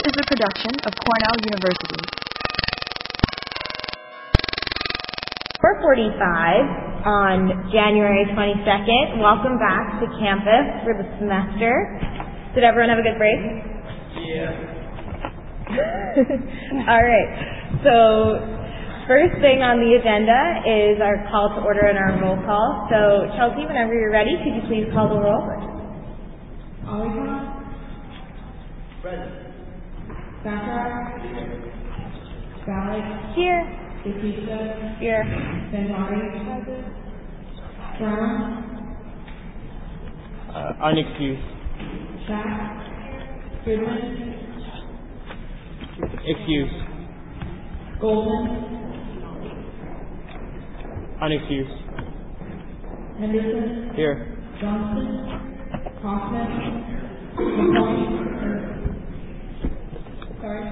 is a production of Cornell University. 4:45 on January 22nd. Welcome back to campus for the semester. Did everyone have a good break? Yeah. All right. So first thing on the agenda is our call to order and our roll call. So Chelsea, whenever you're ready, could you please call the roll? Olivia. Present. Zachariah. Sally. Here. Batista. Here. Benvari. Brown. Unexcused. Shack. Goodman. Excused. Golden. Unexcused. Henderson. Here. Johnston. Hoffman. McCollum. Sorry.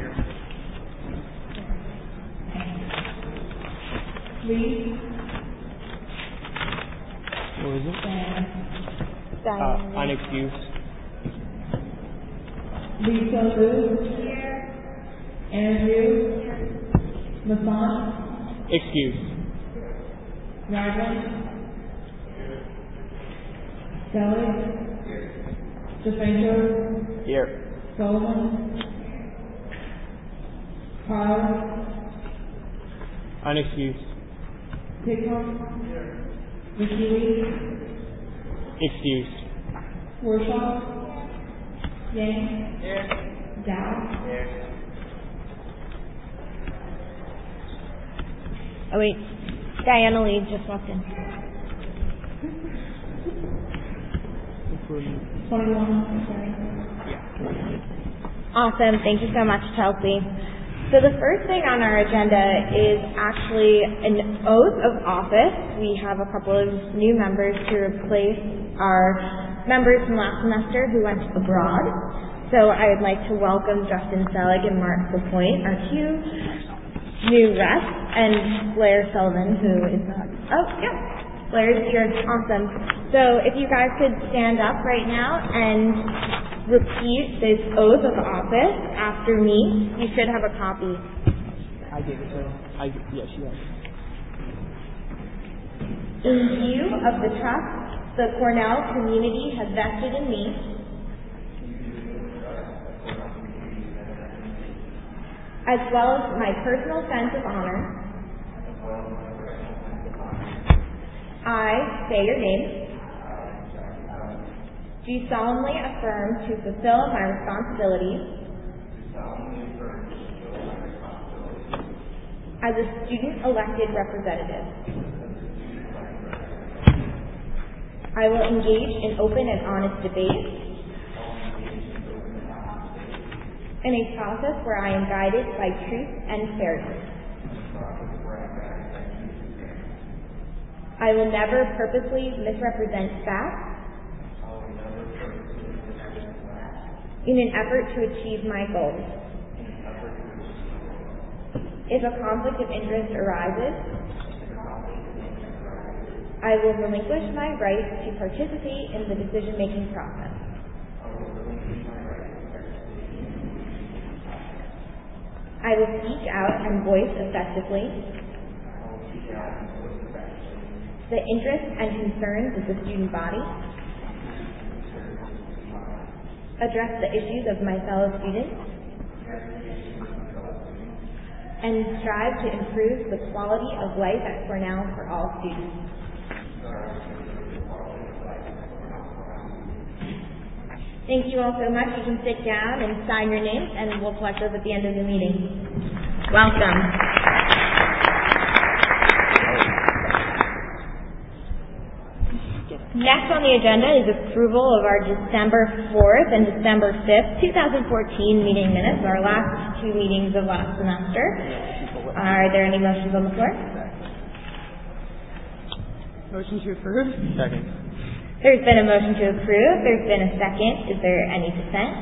Lee. What was it? Diane. Unexcused. Lisa Liu. Here. Andrew. Masson. Excused. Ragland. Kelly. DeFranco. Here. Sullivan. Kyle. Unexcused. Pickle. McKeely. Excused. Warshaw. Yang. Dow. Oh wait, Diana Lee just walked in. 21. Sorry. Awesome. Thank you so much, Chelsea. So the first thing on our agenda is actually an oath of office. We have a couple of new members to replace our members from last semester who went abroad. So I would like to welcome Justin Selig and Mark Lapointe, our two new reps, and Blair Sullivan, who is not... Oh, yeah. Blair's here. Awesome. So if you guys could stand up right now and repeat this oath of office after me. You should have a copy. I gave it to her. Yeah, she has. In view of the trust the Cornell community has vested in me, as well as my personal sense of honor, I say your name. Do solemnly affirm to fulfill my responsibilities as a student-elected representative. I will engage in open and honest debate in a process where I am guided by truth and fairness. I will never purposely misrepresent facts in an effort to achieve my goals. If a conflict of interest arises, I will relinquish my right to participate in the decision-making process. I will speak out and voice effectively the interests and concerns of the student body, address the issues of my fellow students, and strive to improve the quality of life at Cornell for all students. Thank you all so much. You can sit down and sign your names, and we'll collect those at the end of the meeting. Welcome. Next on the agenda is approval of our December 4th and December 5th, 2014 meeting minutes, our last two meetings of last semester. Are there any motions on the floor? Motion to approve. Second. There's been a motion to approve. There's been a second. Is there any dissent?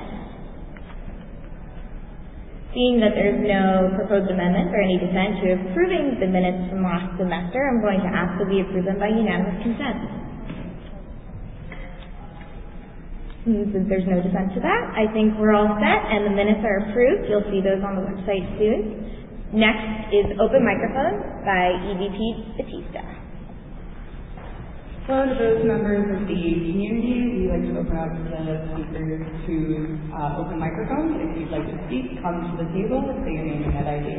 Seeing that there's no proposed amendment or any dissent to approving the minutes from last semester, I'm going to ask that we approve them by unanimous consent. And since there's no dissent to that, I think we're all set and the minutes are approved. You'll see those on the website soon. Next is Open Microphone by EVP Batista. So to those members of the community, we like to open up the speakers to open microphones. If you'd like to speak, come to the table, say your name and net ID.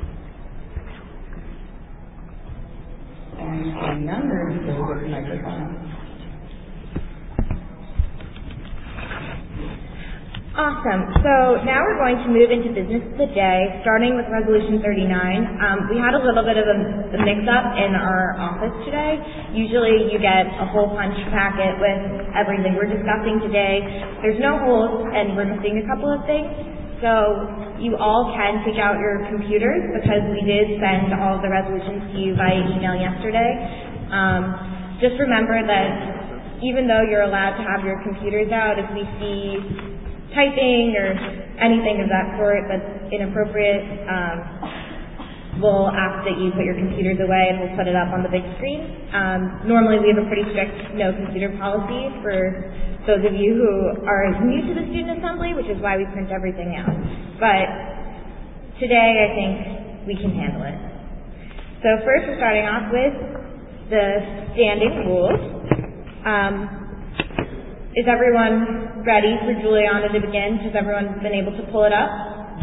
And seeing none, we're going to close open microphone. Awesome. So now we're going to move into business of the day, starting with Resolution 39. We had a little bit of a mix-up in our office today. Usually you get a whole punch packet with everything we're discussing today. There's no holes, and we're missing a couple of things. So you all can take out your computers because we did send all of the resolutions to you via email yesterday. Just remember that even though you're allowed to have your computers out, if we see typing or anything of that sort that's inappropriate, we'll ask that you put your computers away and we'll put it up on the big screen. Normally we have a pretty strict no computer policy for those of you who are new to the student assembly, which is why we print everything out. But today I think we can handle it. So first we're starting off with the standing rules. Is everyone ready for Juliana to begin? Has everyone been able to pull it up?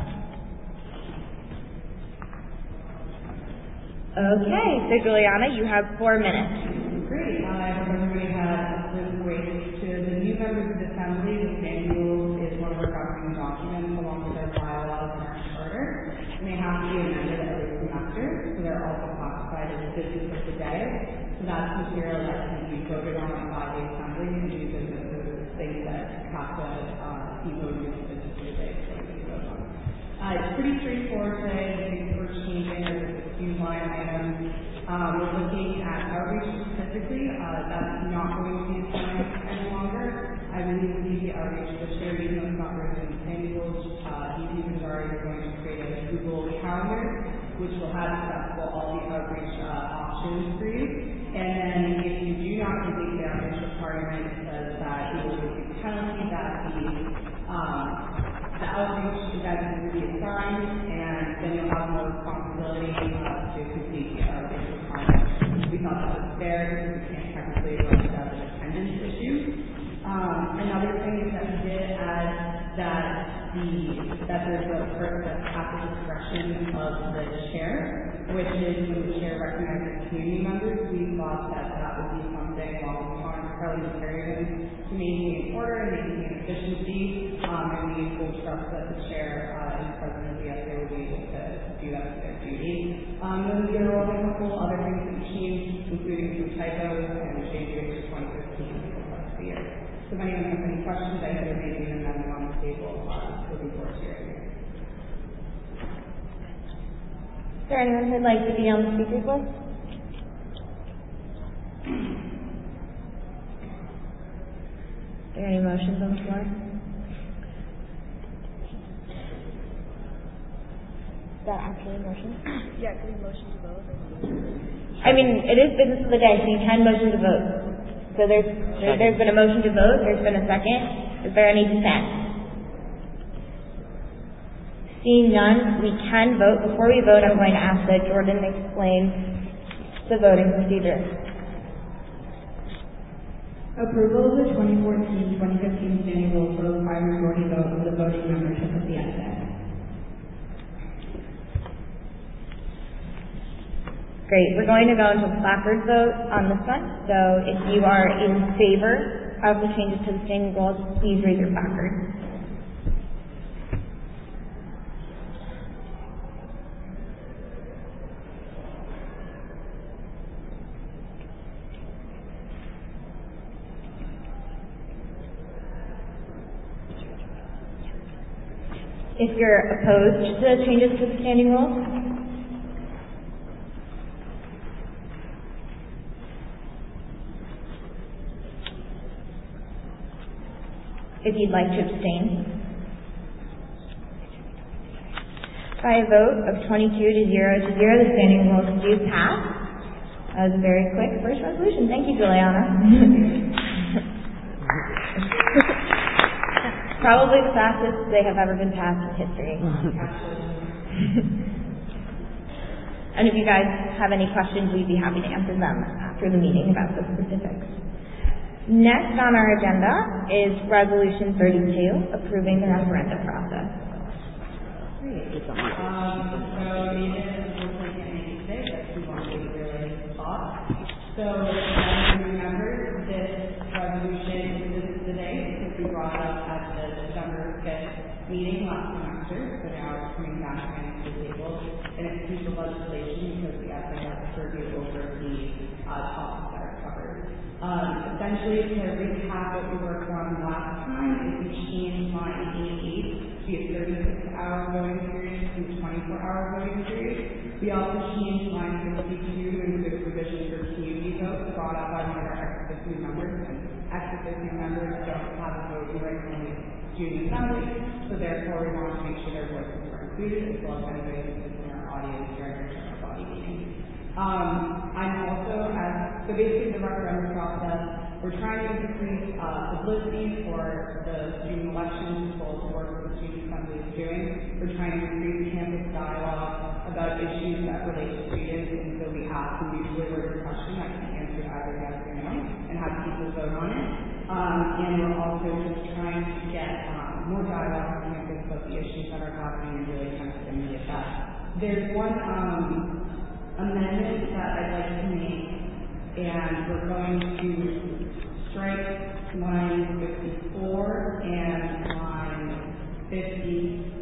Okay, so Juliana, you have 4 minutes. Great. I hope everybody had a good break. To the new members of the Assembly, the standing rules is one of our governing documents along with our bylaws and our charter. And they have to be amended every semester, so they're also classified as business of the day. So that's material that can be voted on by the Assembly and new business things that have to be voted into business of the day. It's pretty straightforward today. The big first changes are a few line items. We're looking at outreach specifically. That's not going to be assigned any longer. I believe the outreach to the chair, even though it's not written in the standing rules, EVP Mazari is going to create a Google Calendar, which will have accessible all the outreach options for you. And then if you do not complete the outreach requirement, it says that you will receive a penalty that the outreach event will be assigned, and then you'll have more responsibility to complete the outreach requirement. We thought that was fair because we can't technically run it as an attendance issue. Another thing is that we did add that there's a part that's at the discretion of the chair, which is when the chair recognizes community members. We thought that would be something while we want parliamentarians to maintain order and maintain efficiency, and we will trust that the chair and the president of the SA will be able to do that as their duty. Then there are a couple other things that we changed, including some typos and changes to 2015 for the rest of the year. So if anyone has any questions, I think there may be an amendment on the table looking forward to hearing it. Is there anyone who'd like to be on the speakers list? Are there any motions on the floor? Is that actually a motion? Yeah, can we motion to vote? I mean, it is business of the day, so you can motion to vote. So there's been a motion to vote, there's been a second. Is there any dissent? Seeing none, we can vote. Before we vote, I'm going to ask that Jordan explain the voting procedure. Approval of the 2014-2015 standing rules will require majority vote of the voting membership of the SA. Great. We're going to go into a placard vote on this one. So if you are in favor of the changes to the standing rules, please raise your placard. If you're opposed to the changes to the standing rules, if you'd like to abstain. By a vote of 22 to 0 to 0, the standing rules do pass. That was a very quick first resolution. Thank you, Juliana. Probably the fastest they have ever been passed in history. And if you guys have any questions, we'd be happy to answer them after the meeting about the specifics. Next on our agenda is Resolution 32, approving the referendum process. So the agenda is we're looking at today that we want to really talk. So as you remember, this resolution exists today because we brought it up at the December 5th meeting last semester. So now it's coming back to the table, and it's piece of legislation because the FA has to review over the topics that are covered. Essentially, to recap what we worked on last time, is we changed line 88 to be a 36-hour voting period to a 24-hour voting period. We also changed line 52 to include a provision for community votes brought up by one of our ex-officio members. And ex-officio members don't have a voting right when we student assembly, so therefore we want to make sure their voices are included, as well as anybody who's in our audience during our general body meeting. I'm also, so basically the referendum process, we're trying to increase publicity for the student elections, as well as the work that the student assembly is doing. We're trying to increase campus dialogue about issues that relate to students, and so we ask a mutually worded question that can be answered either yes or no, and have people vote on it. And we're also just trying to get more dialogue on campus about the issues that are happening and really kind of stimulate that. There's one amendment that I'd like to make, and we're going to strike line 54 and line 56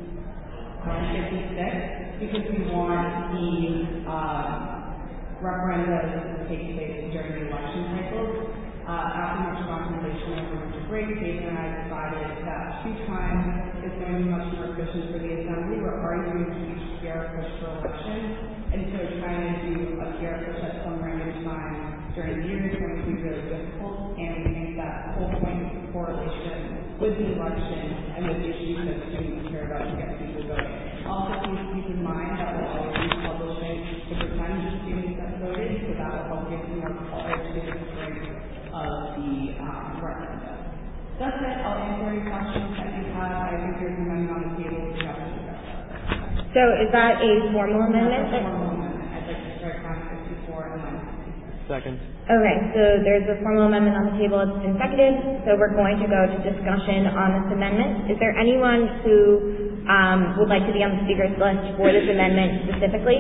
because we want the referenda to take place during the election cycles. After much contemplation over winter break, David and I decided that 2 times is going to be much more efficient for the assembly. We're already doing a huge PR push for elections, and so trying to do a PR push at some random time during the year is going to be really difficult, and we think that the whole point is the correlation with the election and with issues that students care about to get people voting. Also, please keep in mind that we'll always be publishing the percentage of students that voted, so that will help give more color to the strength of the referendum. That's it. I'll answer any questions that you have. I think there's an amendment on the table. We have to discuss that. So is that a formal amendment? That's a formal amendment. I'd like to strike line 54 and line 56. Second. Okay, so there's a formal amendment on the table. It's been seconded, so we're going to go to discussion on this amendment. Is there anyone who would like to be on the speakers list for this amendment specifically?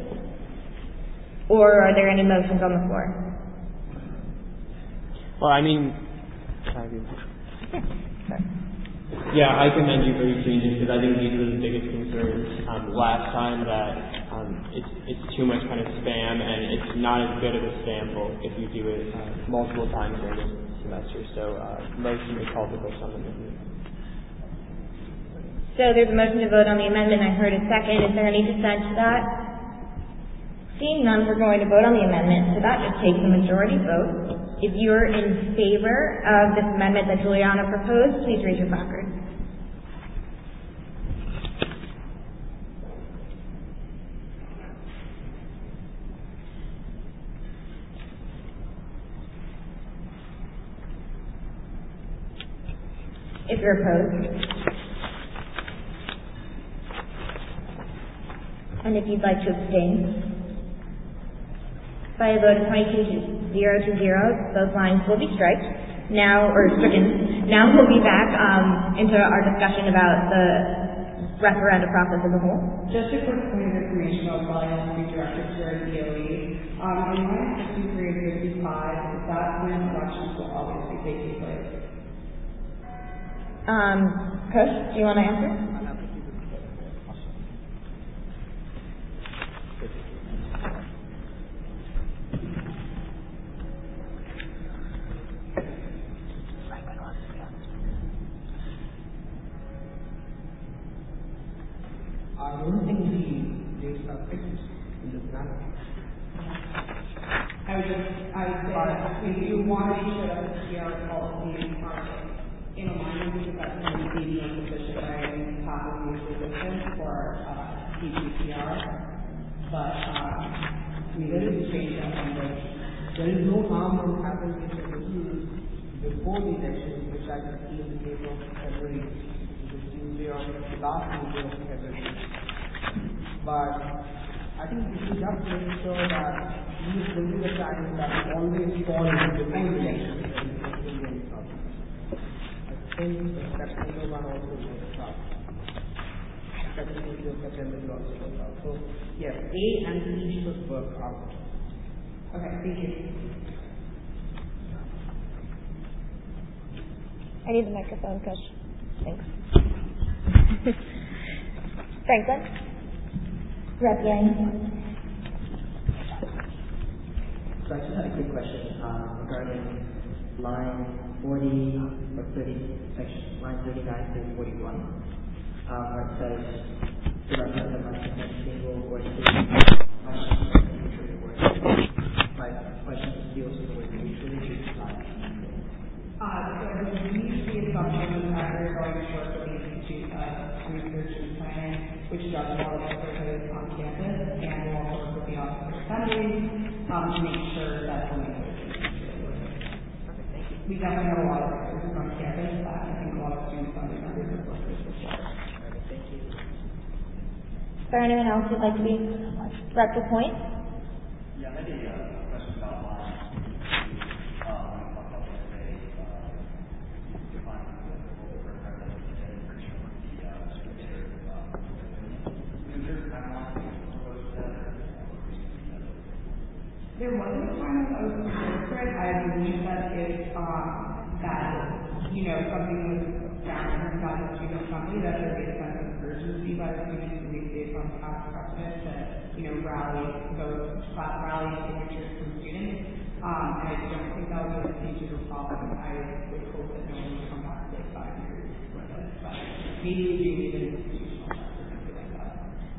Or are there any motions on the floor? Well, I mean, yeah, I commend you for your changes because I think these were the biggest concerns last time, that it's too much kind of spam, and it's not as good of a sample if you do it multiple times during the semester. So motion to call the vote on the amendment. So there's a motion to vote on the amendment. I heard a second. Is there any dissent to that? Seeing none, we're going to vote on the amendment. So that just takes a majority vote. If you're in favor of this amendment that Juliana proposed, please raise your placard. If you're opposed. And if you'd like to abstain. By a vote of 22-0 to 0, those lines will be stricken. Now we'll be back into our discussion about the referendum process as a whole. Just a quick point of information about bias to be directed to our DOE. In line 53 and 55, that when elections will obviously take place. Kush, do you want to answer? I don't think the dates are fixed in the plan. I would say that if you want to make sure that the PR policy are in alignment, because that's going to be the position that I have of mutual distance for PPPR. But there is a change of language. There is no harm in having this before the election, which I can see in the date of February last meeting of everything. But I think we should just make sure that these political strategies that we always follow before the election will be any problem. I think the September one also works out. Second week of September will also work out. So yes, A and B should work out. Okay, thank you. I need the microphone, Coach. Thanks. Franklin? Rep Yang? So I just had a quick question regarding line 40 or 30, section line 39 to 41, where it says the referendum must be single or single. My question deals with the word mutually. So I believe the assumption that we're going to work with the Institute of Research and Planning, which does a lot of research on campus, and we'll also work with the Office of Assembly to make sure that the language is mutually working. Perfect, thank you. We definitely have a lot of researchers on campus that I think a lot of students on the campus have worked with before. Perfect, thank you. Is there anyone else who'd like to be rep the point? Yeah, maybe a question about line. There wasn't a time when I was prepared for it. I believe that if something was found by the student assembly, that there would be a sense of urgency by the students to make based on past precedent to, rally signatures from students. And I don't think that would be a major problem. I would hope that no one would come back like 5 years with it. But maybe we do need an institutional check or something like that.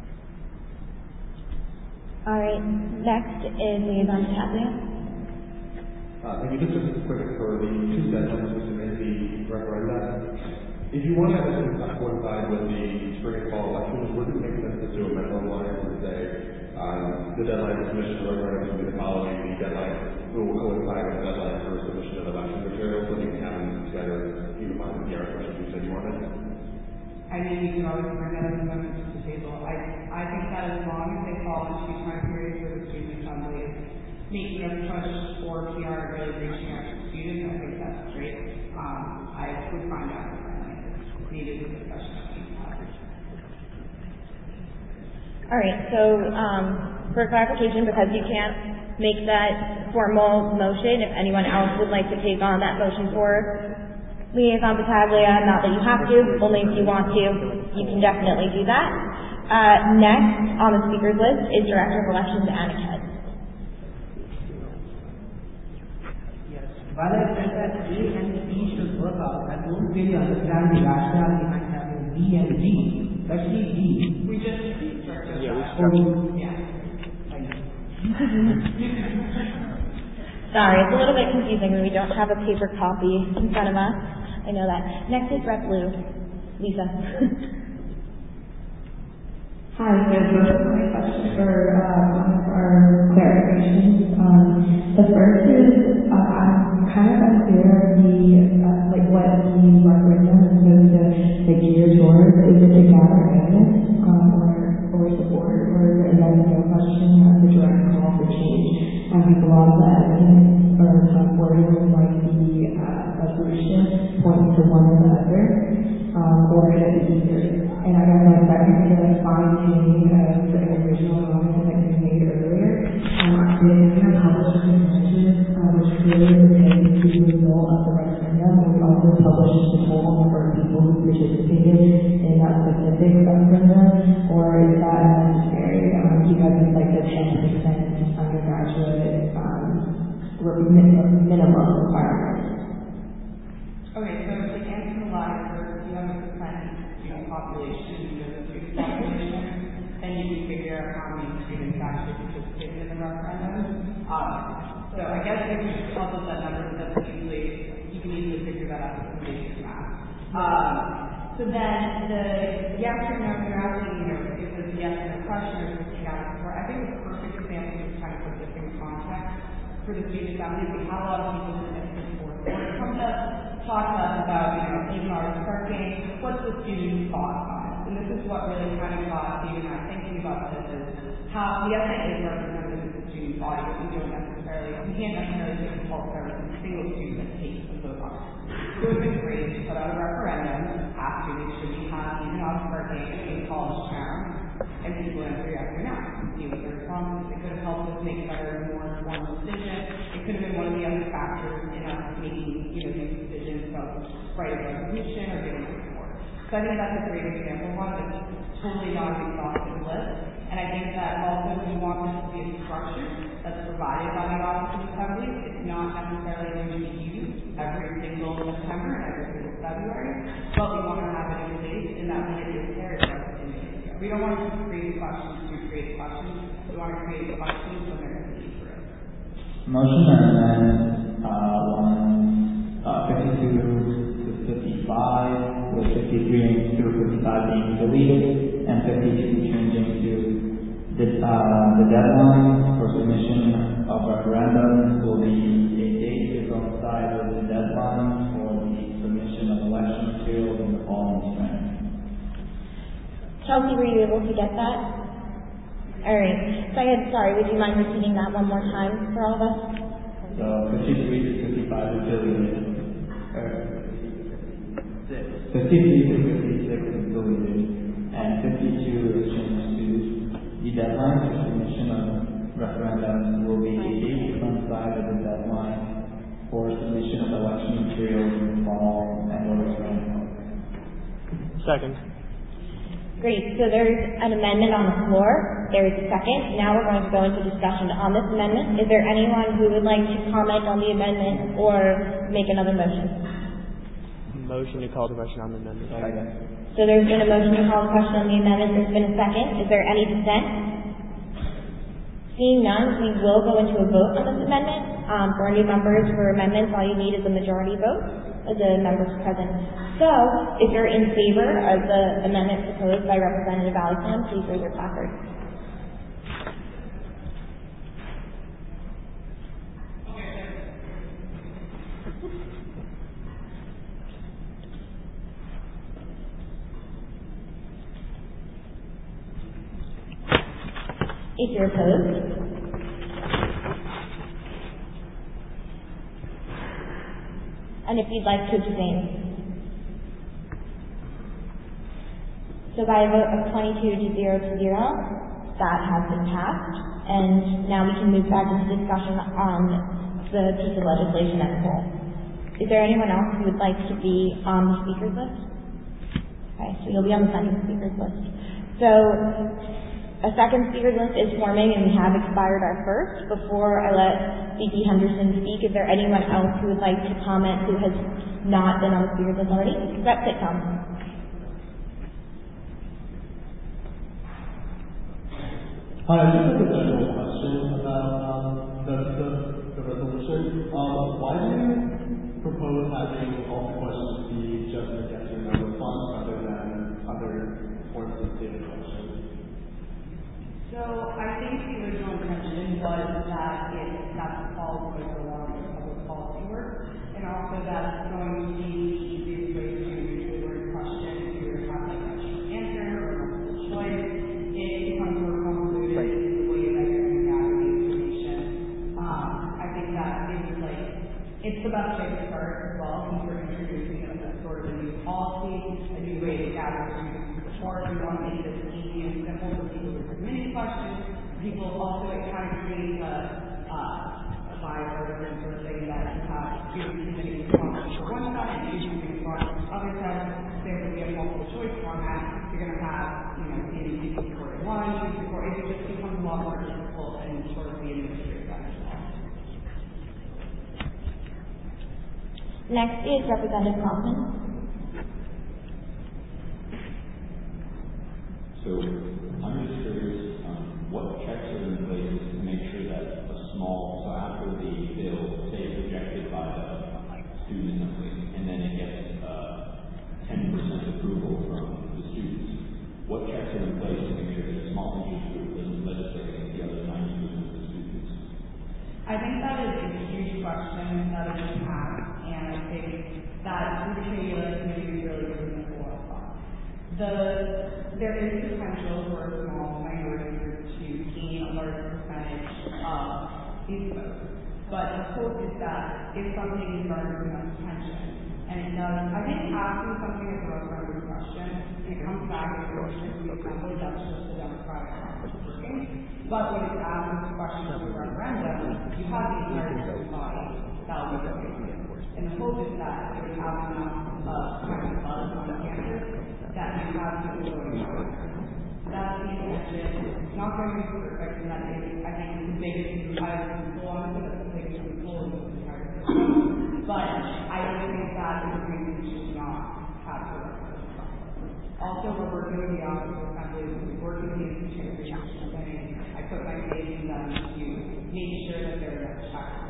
All right. Next is Liaison Tatley. Thank you. Just a quick for the two deadlines to submit the referenda. If you want to have it coincide with the spring and fall elections, would it make sense to do a minimum line and say the deadline for submission of the referendum will be the following, the deadline will coincide with the deadline for submission of election materials, so you can have them together, even by the PR questions you said you wanted? I mean, you can always bring that as a motion to the table. I think that as long as they fall into time periods where the student assembly is making a push for PR, really reaching out to students, I think that's great. I would find out if I needed a discussion that we had. All right. So for clarification, because you can't make that formal motion, if anyone else would like to take on that motion for Liaison Battaglia, not that you have to, only if you want to, you can definitely do that. Next on the speakers list is Director of Elections, Anna Ked. Yes. While I said that A and C should work out, I don't really understand the rationale behind having B and D, especially D. We just structured Yeah, we that. structured. Yeah. Sorry, it's a little bit confusing when we don't have a paper copy in front of us. I know that. Next is Rep Lou. Lisa. Hi, there's my question for one of our clarifications. The first is I'm kind of unclear what the referendum is supposed to gear towards. Is it to gather evidence or support, or is it a no question as a direct call for change? I think a lot of the evidence or wording like the resolution points to one or the other, or could it be either? And I guess my second is like fine-tuning of the original comment that you made earlier. The Indiana published messages, which clearly pertains to the result of the referendum. We also published the total number of people who participated in that specific referendum, or is that necessary? Because it's like the 10% undergraduate minimum requirement. Okay, so to answer the latter first, you have a percentage student population, the student population, then you can figure out how many students actually participated in the referendum. So I guess if you publish that number, you can easily figure that out with basic math. So then the yes or no, you're asking, if it's a yes or no question or if it's a support. I think the perfect example is kind of put this in context for the student assembly. We had a lot of people who did support. When it comes to talk to us about, 8 hours parking, what's the student's thoughts on it? And this is what really kind of got Steve and I thinking about this is how the SIA is representative of the student body, but we can't necessarily take the pulse of every single student that takes the vote on it. So it would be great to put out a referendum, ask students should we have even on parking in college town, and people answer yes or no, see what their response is. It could have helped us make better, more informed decisions. It could have been one of the other factors in us making, these decisions about writing a resolution or getting support. So I think that's a great example of one that's totally not an exhaustive list. And I think that also we want this to be a structure that's provided by the Office of Assembly. It's not necessarily going to be used every single September and every single February, but we want to have it in place in that when it is there, we don't want to just create questions to create questions. We want to create questions when there's a need for it. Motion to amend 52 to 55, with 53 through 55 being deleted, and 52 changing to the deadline for submission of referendums will be a date to coincide with the deadline for the submission of election materials in the fall and spring. Chelsea, were you able to get that? All right. Sorry, would you mind repeating that one more time for all of us? So 53 to 55 is deleted. 53 to 56 is deleted. And 52 is changed to the deadline for submission of referendums will be a date to coincide with the deadline for submission of election materials in the fall and or spring. Second. Great. So there's an amendment on the floor. There is a second. Now we're going to go into discussion on this amendment. Is there anyone who would like to comment on the amendment or make another motion? Motion to call the question on the amendment. So there's been a motion to call the question on the amendment. There's been a second. Is there any dissent? Seeing none, we will go into a vote on this amendment. For new members, for amendments, all you need is a majority vote of the members present. So, if you're in favor of the amendment proposed by Representative Alexan, please raise your placard. If you're opposed, and if you'd like to abstain. So by a vote of 22 to 0 to 0, that has been passed. And now we can move back into discussion on the piece of legislation as a whole. Is there anyone else who would like to be on the speakers list? Okay, so you'll be on the second speakers list. So a second speakers list is forming, and we have expired our first. Before I let VP Henderson speak, is there anyone else who would like to comment who has not been on the speakers list already? Rep Sitcom. Hi, I just have a general question about the resolution. Why do you propose having all the questions be just a yes or no response rather than other forms of data questions? So I think the original intention was that that's all going along with public policy work, and also that's going to be the easiest way to usually word a question if you have like a answer or multiple choice. It becomes more convoluted in the way that you're going to gather the information. I think that it's the best way to start as well, since we're introducing a sort of a new policy, a new way to gather students support. We want to make this easy and simple for people to submit questions. People also, it kind of creates a bipartisan sort of thing that you have students submitting responses for one side and students submitting responses for the other side. Say that we have multiple choice format, you're going to have, students recorded one, students recorded, it just becomes a lot more difficult and sort of the administrative side as well. Next is Representative Kaufman. So I'm just curious, what checks are in place to make sure that so after the bill, say it's rejected by the student assembly, and then it gets 10% approval from the students, what checks are in place to make sure that a small interest group doesn't legislate against the other 90% of the students? I think that is a huge question that we have, and I think that through the committee committee really gives us a lot of thought. There is potential for a small minority group to gain a large percentage of these votes. But the hope is that if something garners enough attention, and it does, I think asking something is a referendum question, and it comes back to the assembly, that's just the democratic process working. But when it's asked as a question of a referendum, you have the entire student body that will be voting. And the hope is that if you have enough kind of buzz on campus, that you have people voting for it. That's the intention. It's not going to be perfect, and that is, I think, the biggest loophole, honestly, that's the biggest loophole in this entire system. But I don't think that is a reason we should not have a referendum process. Also, we're working with the Office of Assembly, we're working with the institutions, and I put my faith in them to make sure that they're not checked.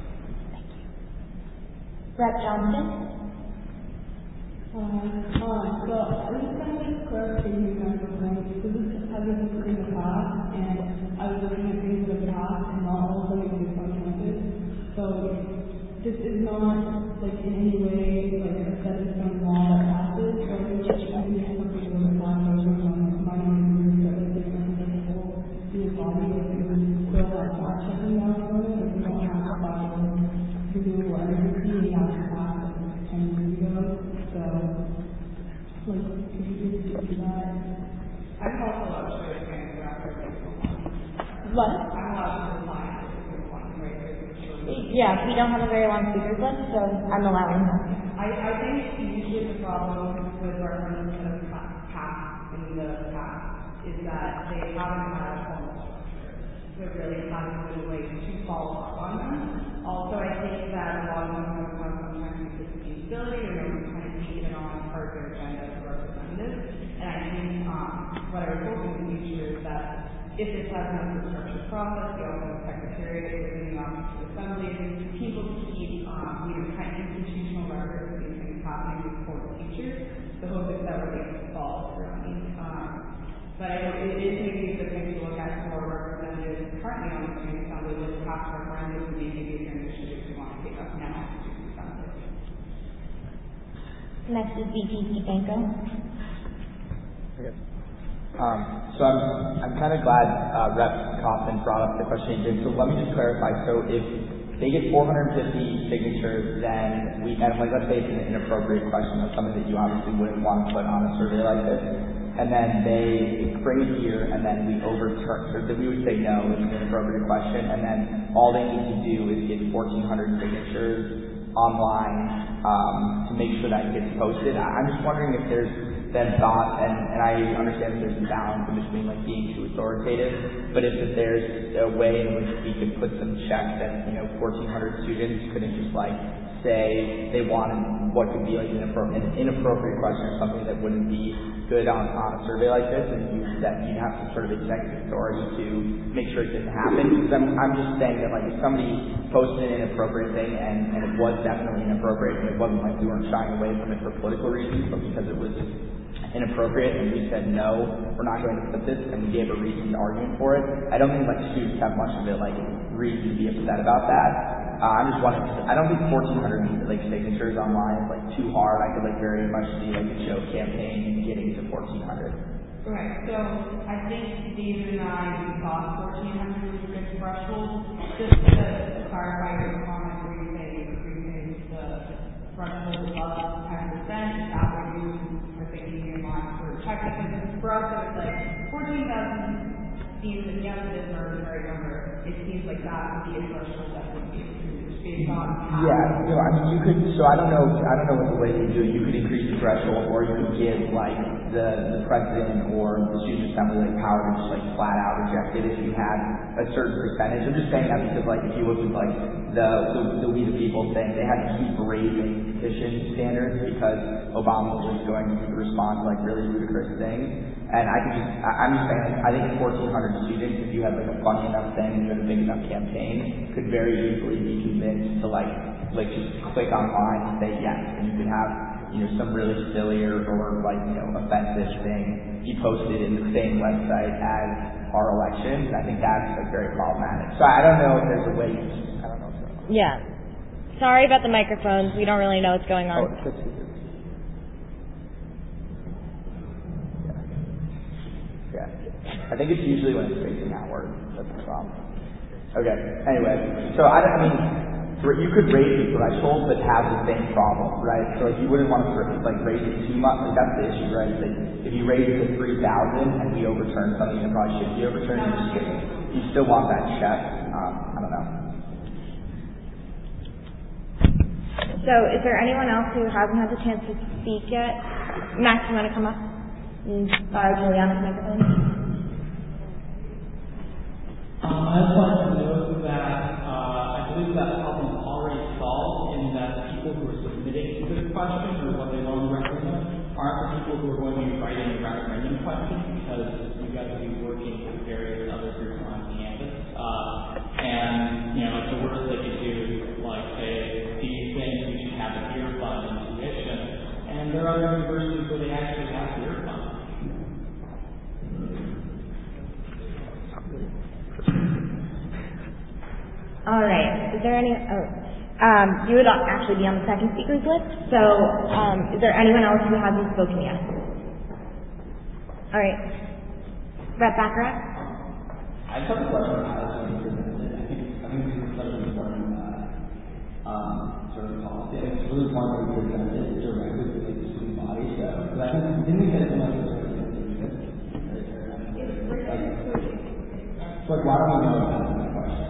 Rep. Johnson? So I was kind of like clarification kind of thing. So this hasn't been in the past, and I was looking at things that have passed, and not all of them have been implemented. So this is not like in any way like a set in stone law that passes. So I think just something for people in the past, I was working on like minority groups that like different people student body, like it would still have fact checking down on it, like we don't have to follow renewable energy and pass like 10 years ago. So, like, could you just speak to that? I'm also allowed to share experience after What? I'm allowed to reply right? Yeah, we don't have a very long speakers list, so I'm allowing that. I think usually the problem with referendums that have passed in the past is that they haven't had a formal structure. So it really hasn't been a way to follow up on them. Also, I think that a lot of them have come sometimes with feasibility or no kind of taking it on part of their agenda as representatives. And I think what I was hoping in the future is that if this has an infrastructure process, we also have secretariat within the Office of Assembly, people to keep kind of institutional records of these things happening for the future. The hope is that we're able to follow through on these. But it is maybe a good thing to look at for representatives currently on the student assembly with past referendums and maybe these initiatives we want to take up now on the student assembly. Next is VP Banco. So I'm kind of glad Rep. Kaufman brought up the question he did. So let me just clarify. So if they get 450 signatures, then and like let's say it's an inappropriate question or something that you obviously wouldn't want to put on a survey like this, and then they bring it here, and then we overturn, or we would say no, it's an inappropriate question, and then all they need to do is get 1,400 signatures online to make sure that gets posted. I'm just wondering if there's then thought, and I understand that there's a balance in between like being too authoritative, but if there's a way in which we could put some checks that 1,400 students couldn't just like say they wanted what could be like an inappropriate question or something that wouldn't be good on a survey like this, and you'd have some sort of executive authority to make sure it didn't happen. Because I'm just saying that like if somebody posted an inappropriate thing and it was definitely inappropriate, and it wasn't like we weren't shying away from it for political reasons, but because it was inappropriate and we said no, we're not going to put this, and we gave a reasoned argument for it, I don't think like students have much of it like reason to be upset about that. I'm just wondering, I don't think 1,400 like signatures online is like too hard. I could like very much see like a joke campaign getting to 1,400. Right. So I think David and I thought 1,400 was a good threshold. Just to clarify your comment where you say increasing the threshold above 10%, that way you are thinking in line for checking. For us, it was like 14,000 seems, and yes, it is an arbitrary number. It seems like that would be a threshold that would be based on how. Yeah, I mean, you could. So I don't know what the way you do it. You could increase the threshold, or you could give like the president or the student assembly like power to just like flat out reject it if you had a certain percentage. I'm just saying that because like if you look at like the We the People thing, they had to keep raising petition standards because Obama was just going to respond to like really ludicrous things. And I'm just saying, like, I think 1,400 students, if you had like a funny enough thing and you had a big enough campaign, could very easily be convinced to like just click online and say yes, and you could have some really silly or like offensive thing be posted in the same website as our elections. I think that's like very problematic. So I don't know if there's a way. I don't know. Yeah. Sorry about the microphones. We don't really know what's going on. I think it's usually when it's facing outward. That's the problem. Okay. Anyway, so you could raise the threshold but have the same problem, right? So you wouldn't want to raise it too much. That's the issue, right? If you raise it to 3,000 and we overturn something that probably should be overturned, you still want that check. I don't know. So is there anyone else who hasn't had the chance to speak yet? Max, you want to come up and borrow Juliana's microphone? I just wanted to note that I believe that problem is already solved in that people who are submitting this question or what they want to represent aren't the people who are going to be writing the referendum question, because you guys will be working with various other groups on campus. And, the worst they could do is say, do you think we should have a beer fund in tuition? And there are other universities where they actually have beer funds. All right. Is there any? You would actually be on the second speaker's list. So, is there anyone else who hasn't spoken yet? All right. Rep Baccarat? I just have a question on how it's being presented. I think this is such an important sort of policy. I think it's really important that we present it directly to the student body. So, I think didn't we get so much of it? So, why don't we know about that question?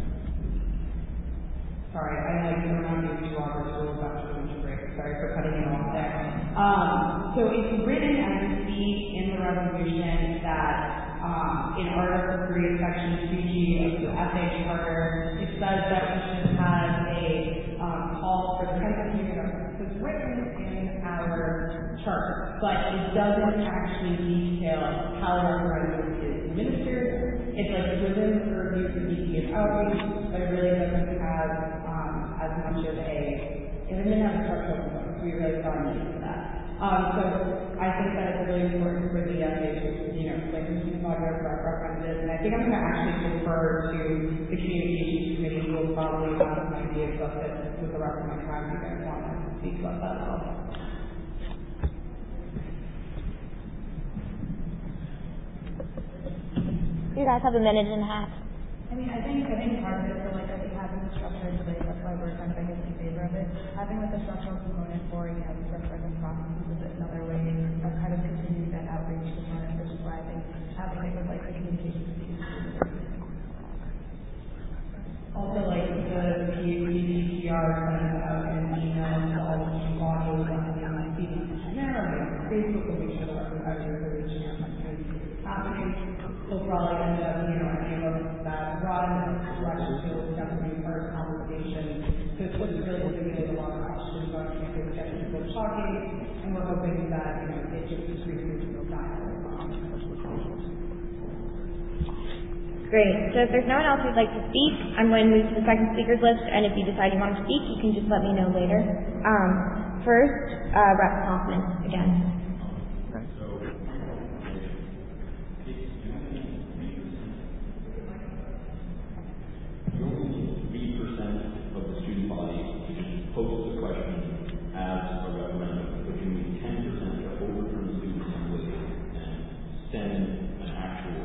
Sorry, we're not doing Robert's rules after lunch break. Sorry for cutting it off there. So it's written as you see in the resolution that in Article 3 of Section 2G of the FA Charter, it says that we should have a call for the president of the government. So it's written in our charter, but it doesn't actually detail how the referendum is administered. It's within the purview of the DP of outreach, but it really doesn't have as much of it didn't have a structural component, so we really saw a need for that. So I think that it's really important for the FA to, student body references, and I think I'm going to actually defer to the communications committee, who will probably have some ideas about this with the rest of my time. You guys want to speak about that as well. You guys have a minute and a half. I think part of it, having the structure in place, that's why we're kind of in favor of it. Having the structural component for, the referendum process is another way of kind of continuing that outreach component, which is why I think having it with the communications piece. Also, the PPR sends out an email to all the student bodies on Facebook, and make sure the representatives are reaching out to community happening. We'll probably end up, any of us that run elections will definitely be part of the conversation. So it's what's really stimulated a lot of questions on campus, getting people talking, and we're hoping that, it just increases the dialogue. Great. So if there's no one else who'd like to speak, I'm going to move to the second speaker's list, and if you decide you want to speak, you can just let me know later. First, Rep. Hoffman again. Post the question as a referendum, which means 10% to overturn the student assembly and send an actual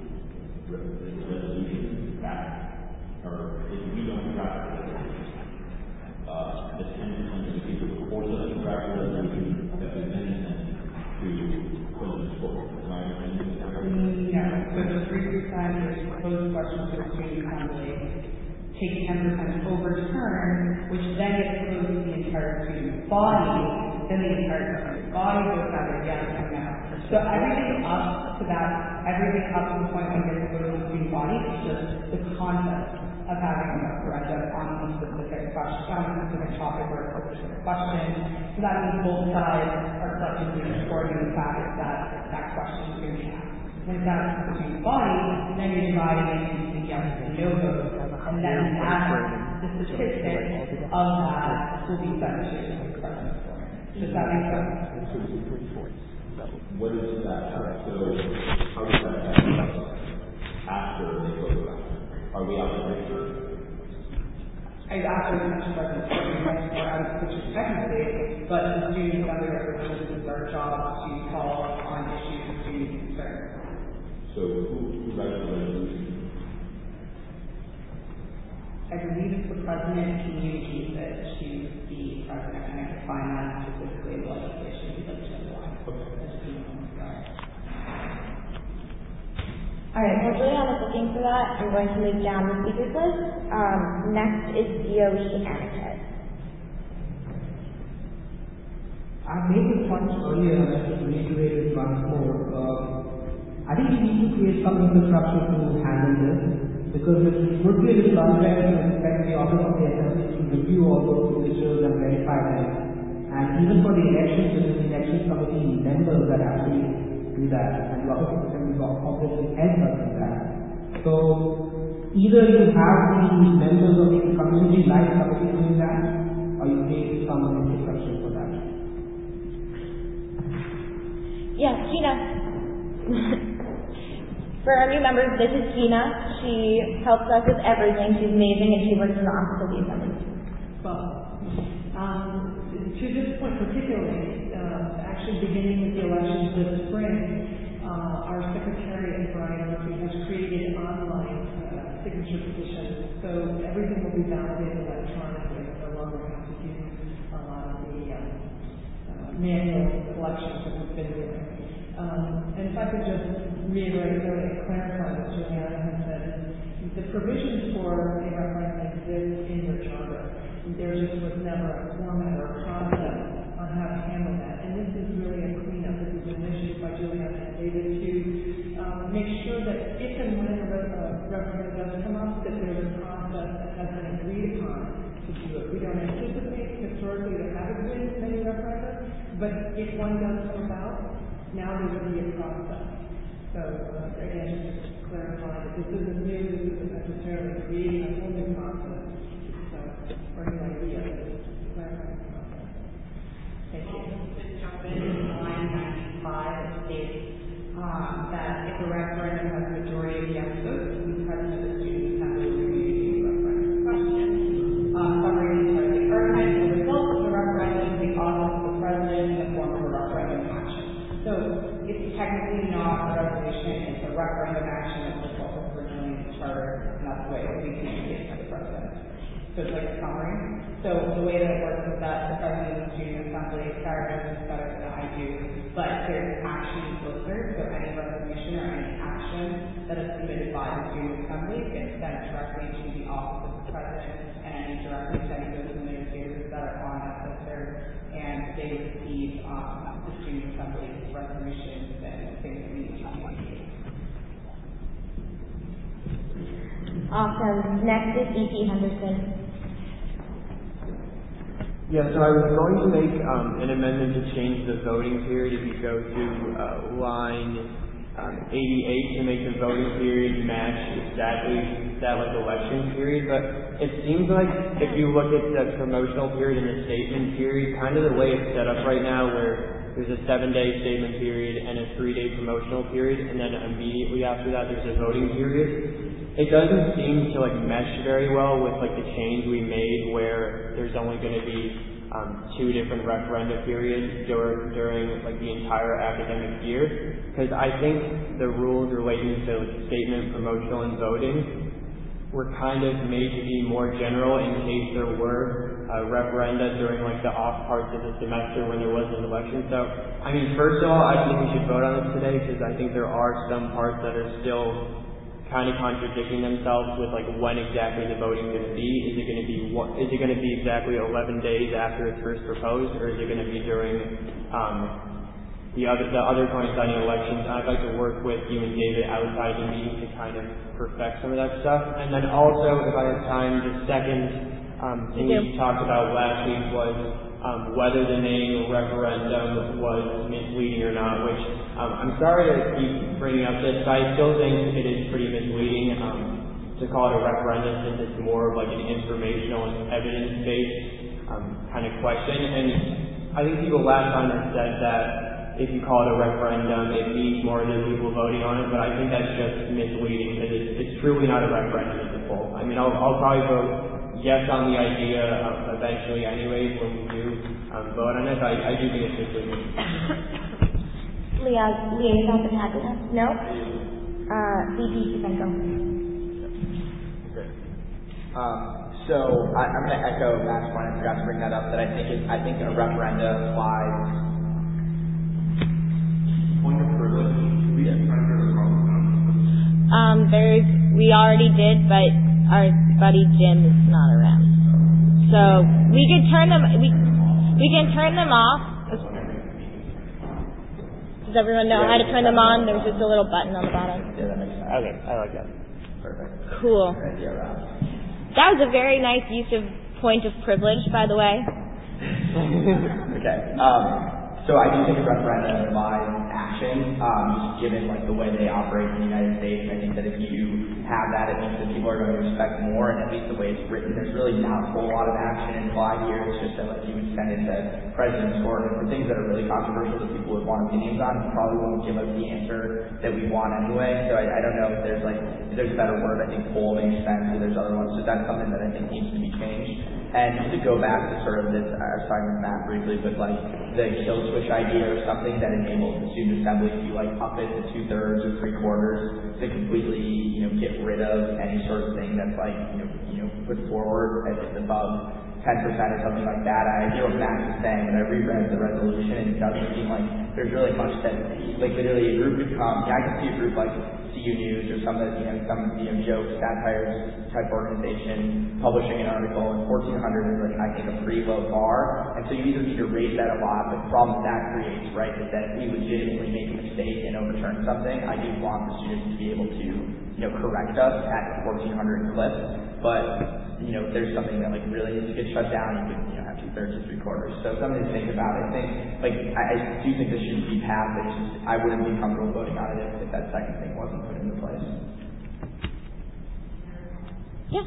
resolution back, or if we don't draft it, the 10% of the people who force us to draft a resolution that we then send to President's Court. Am I understanding that correctly? No. So the 3% is proposed questions to the student assembly. Take 10% overturn, which then gets closed to the entire student body, then the entire student body goes either yes or no. So everything up to the point when it gets closed to the student body is just the concept of having a referendum on a specific question, on a specific topic or a specific question. So that means both sides are collectively supporting the fact that that question is going to be asked. When it's out of the student body, then you're dividing it into yes and no votes. And then the statistics of that will be sent to the President's Court. Does that make sense? What is that? So how does that happen after they go back? Are we out of the picture? After the President's Court, we're out of the picture technically, but the student assembly representatives, it's our job to call on issues of student concern. So president communicates it to the president, and I can find that specifically in the legislation if you'd like to know why. All right, while Julian is looking for that, I'm going to move down the speakers list. Next is DOE Anarchist. I made this point earlier and I should reiterate it once more. I think we need to create some infrastructure to handle this, because it would be a little unfair to expect the office of the assembly to review all those signatures and verify them. And even for the elections, it is the election committee members that actually do that, and the office of the assembly obviously helps us in that. So either you have the members of the community life committee doing that, or you create some infrastructure for that. Yes, Gina. For our new members, this is Gina. She helps us with everything. She's amazing, and she works in the office of the assembly. Well, to this point particularly, actually beginning with the elections this spring, our secretariat, Brian Murphy, has created online signature petitions, so everything will be validated electronically. No longer have to use a lot of the manual collections that we've been doing. And if I could just reiterate really and clarify what Juliana has said, the provisions for a referendum exist in your charter. There just was never a format or a process on how to handle that. And this is really a cleanup. This is an initiative by Juliana and David to make sure that if and when a referendum does come up, that there's a process that has been agreed upon to do it. We don't anticipate historically there haven't been many referendums, but if one does come about, now there will be a process. So again, just to clarify that this isn't new, this isn't necessarily creating a whole new process. Or new idea, clarifying the process. Thank you. Just jump in line 95 states that if a referendum has a majority of yes votes, the president of the student assembly will communicate the referendum question. Summary details the argument and the results of the referendum, the office of the president, in the form of a referendum action. So it's technically not a resolution, it's a referendum action that was what was originally in the charter, and that's the way it will be communicated to the president. So it's like a summary. So the way that it works is that the president of the student assembly, Sarah knows this better than I do, but there's actions listed, so any resolution or any action that is submitted by the student assembly gets sent directly to the office of the president, and any directly sent to those administrators that are on that lister, and they receive the student assembly's resolutions and things that we need to communicate. Awesome. Next is E.P. Henderson. Yeah, so I was going to make an amendment to change the voting period if you go to line 88 to make the voting period match exactly that election period. But it seems like if you look at the promotional period and the statement period, kind of the way it's set up right now where there's a 7-day statement period and a 3-day promotional period, and then immediately after that there's a voting period. It doesn't seem to mesh very well with the change we made where there's only going to be 2 different referenda periods during the entire academic year. Because I think the rules relating to statement, promotional, and voting were kind of made to be more general in case there were referenda during the off parts of the semester when there wasn't an election. So, I mean, first of all, I think we should vote on this today because I think there are some parts that are still kind of contradicting themselves with when exactly the voting is going to be. Is it going to be exactly 11 days after it's first proposed, or is it going to be during the other coinciding elections? I'd like to work with you and David outside of the meeting to kind of perfect some of that stuff. And then also, if I have time, the second thing we talked about last week was whether the name referendum was misleading or not, which I'm sorry to keep bringing up this, but I still think it is pretty misleading to call it a referendum since it's more of an informational and evidence-based kind of question. And I think people last time have said that if you call it a referendum, it means more than people voting on it, but I think that's just misleading because it's truly not a referendum as a whole. I mean, I'll probably vote yes on the idea eventually anyways when we do vote on it, but I do think it's misleading. Liaison to Happiness? No? VP Chipenko. Okay. So I'm going to echo Matt's point. I forgot to bring that up. That I think a referenda applies. Point of privilege. We try to across we already did, but our buddy Jim is not around. So we can turn them off. Does everyone know how to turn them on? There's just a little button on the bottom. Yeah, that makes sense. Okay, I like that. Perfect. Cool. Yeah, right. That was a very nice use of point of privilege, by the way. Okay. So I do think a referendum implies action, just given like the way they operate in the United States. I think that if you have that, it means that people are going to expect more, and at least the way it's written, there's really not a whole lot of action implied here. It's just that like you would send it to President's Court, and for things that are really controversial that people would want opinions on, you probably won't give us the answer that we want anyway. So I don't know if there's a better word. I think poll makes sense, or there's other ones. So that's something that I think needs to be changed. And just to go back to sort of this, I was talking with Matt briefly, but like the kill switch idea or something that enables the student assembly to like up it to 2/3 or 3/4 to completely, get rid of any sort of thing that's like, put forward as above 10% or something like that. I hear what Matt is saying, but I reread the resolution and it doesn't seem like there's really much that, like literally a group could come. Yeah, I can see a group like CU News or some joke, satire type organization publishing an article, and 1,400 is like, I think, a pretty low bar. And so you either need to raise that a lot, but the problem that creates, right, is that we legitimately make a mistake and overturn something. I do want the students to be able to, correct us at the 1,400 clip, but there's something that like really needs to get shut down, you could have 2/3 to 3/4. So something to think about. I think I do think this should be passed, but it's just, I wouldn't be comfortable voting on it if that second thing wasn't put into place. Yeah.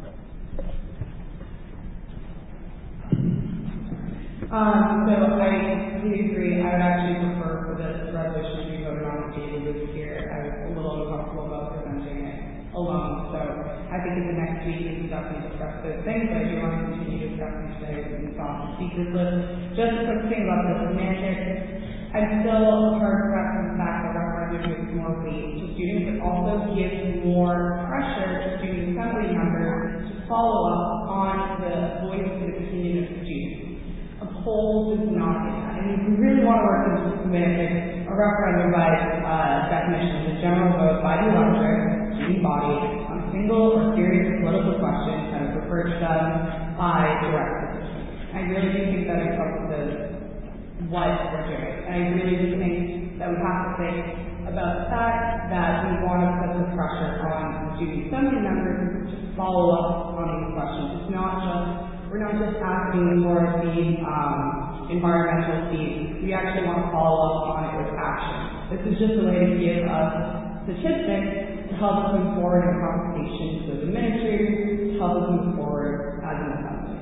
So I completely agree. I would actually prefer for this resolution to be voted on if David was here. I was a little uncomfortable about presenting it alone. So I think in the next week we can definitely discuss those things. I do want to continue discussing today with the speakers list. Just a quick thing about the semantics. I'm still hard pressed on the fact that referendum gives more weight to students. It also gives more pressure to student assembly members to follow up on the voice and opinion of students. A poll does not do that. And if we really want to work with the semantics, a referendum by definition is a general vote by the electorate, student body, on a single or series of political questions that is referred to them by direct decision. I really do think that encompasses what we're doing. And I really do think that we have to think about the fact that we want to put the pressure on student assembly members to follow up on these questions. It's not just, we're not just asking for the environmental fees. We actually want to follow up on it with action. This is just a way to give us statistics to help us move forward in conversations with administrators, to help us move forward as an assembly.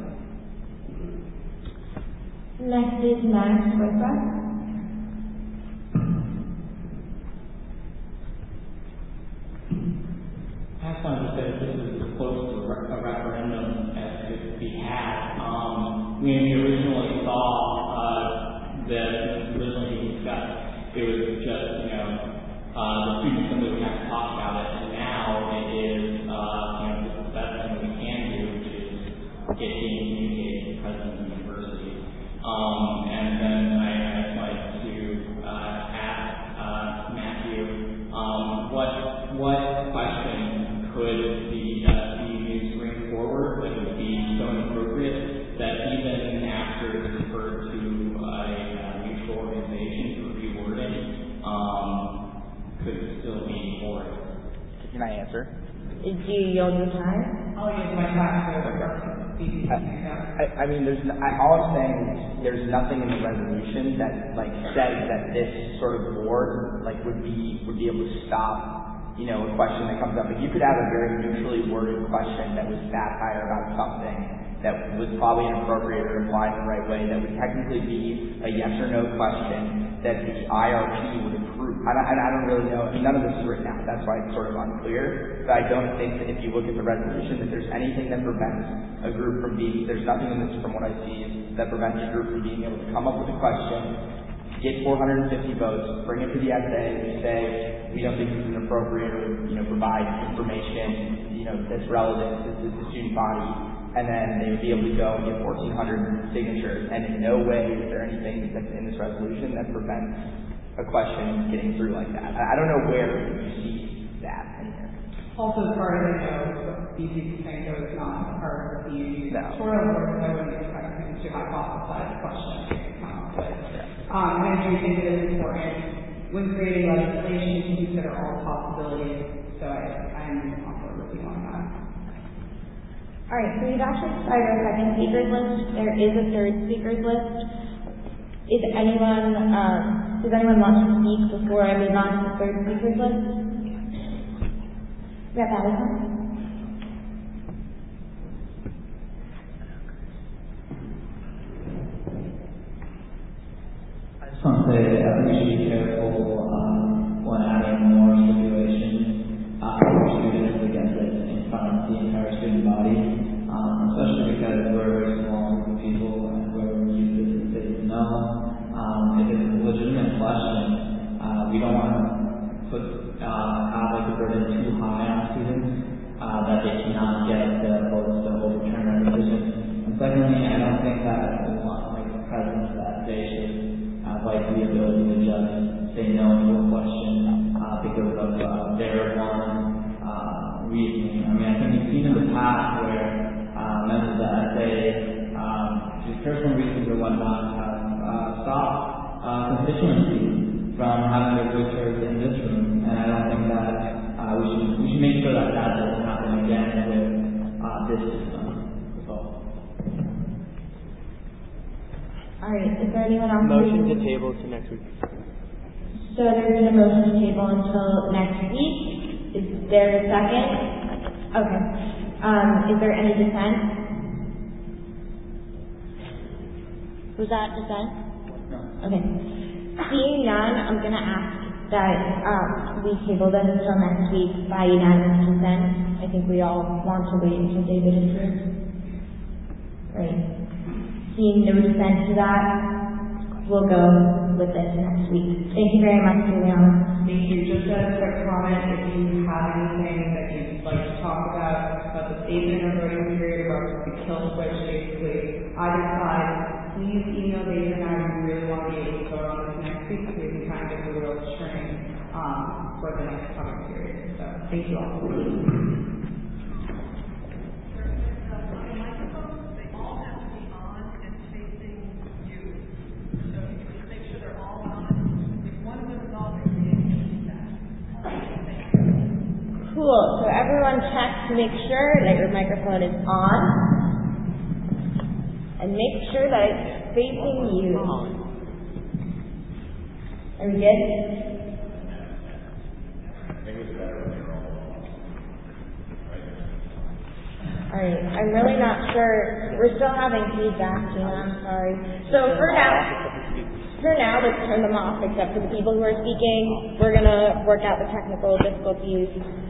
Next is Max Whitbread. I just wanted to say that this is as close to a referendum as could be had. When we originally saw that originally discussed, it was just, the student assembly would have to talk about it, and now it is, the best thing that we can do, which is get being communicated to the president of the university. And then I just wanted to ask Matthew, what question could the CU News bring forward that would be so inappropriate that even after it's referred to a neutral organization for rewording, could still be forwarded? Can I answer? Do you yield your time? I'll use my time to I mean, all I'm saying is there's nothing in the resolution that says that this sort of board would be able to stop a question that comes up. If you could have a very neutrally worded question that was satire about something that was probably inappropriate or implied in the right way, that would technically be a yes or no question that the IRP would approve. I don't really know. I mean, none of this is written out. That's why it's sort of unclear. But I don't think that if you look at the resolution that there's anything that prevents a group from being, there's nothing in this from what I see that prevents a group from being able to come up with a question, get 450 votes, bring it to the essay, we say we don't think this is appropriate or provide information that's relevant to the student body, and then they would be able to go and get 1,400 signatures, and in no way is there anything that's in this resolution that prevents a question getting through like that. I don't know where you see that in here. Also, as far as I know, BC Tango is not part of the tutorial board, so I wouldn't expect him to hypothesize a question to come up with. And I do think it is important when creating legislation to consider all possibilities, so I'm on board with you on that. All right, so we've actually started our second speakers list. There is a third speakers list. Does anyone want to speak before I move on to the third speakers list? Rep. Allison? I just want to say that we should be careful when adding more stipulations for students against it in front of the entire student body, especially because we're a very small group of people and whoever reads this and says no. If it's a legitimate question, we don't want to have like the burden too high on students that they cannot get the votes to overturn their decision. And secondly, I don't think that we want like the presidents that they should like the ability to just say no to a question because of their one reasoning. I mean, I think we've seen in the past where members of the SA, through personal reasons or whatnot, have stopped constituencies from having their voice heard in this room, and I don't think that we should make sure that that doesn't happen again with this system. All right, is there anyone else? Motion to table to next week. So there's been a motion to table until next week. Is there a second? Okay. Is there any dissent? Was that dissent? No. Okay. Seeing none, I'm going to ask that we table this until next week by unanimous consent. I think we all want to wait until David is here. Right. Seeing no dissent to that, we'll go with this next week. Thank you very much, Juliana. Thank you. Just a quick comment, if you have anything that you'd like to talk about the statement or voting period, about the kill switch, basically, either side, please email David and I. We really want to be able to vote on this next week so we can kind of get the wheels turning for the next coming period. So thank you all. Cool. So everyone check to make sure that your microphone is on. And make sure that it's facing you. Are we good? Alright, I'm really not sure. We're still having feedback, Gina, I'm sorry. So for now, let's turn them off except for the people who are speaking. We're going to work out the technical difficulties.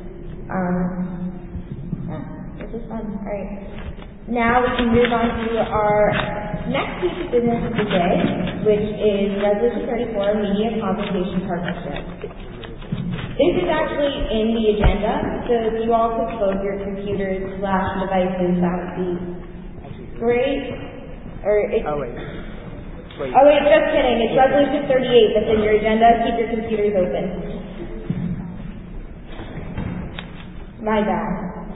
This is fun. Alright. Now we can move on to our next piece of business of the day, which is Resolution 34, Media Consultation Partnership. This is actually in the agenda, so if you all could close your computers / devices, that would be great. Oh wait, just kidding. It's Resolution 38 that's in your agenda. Keep your computers open. My bad.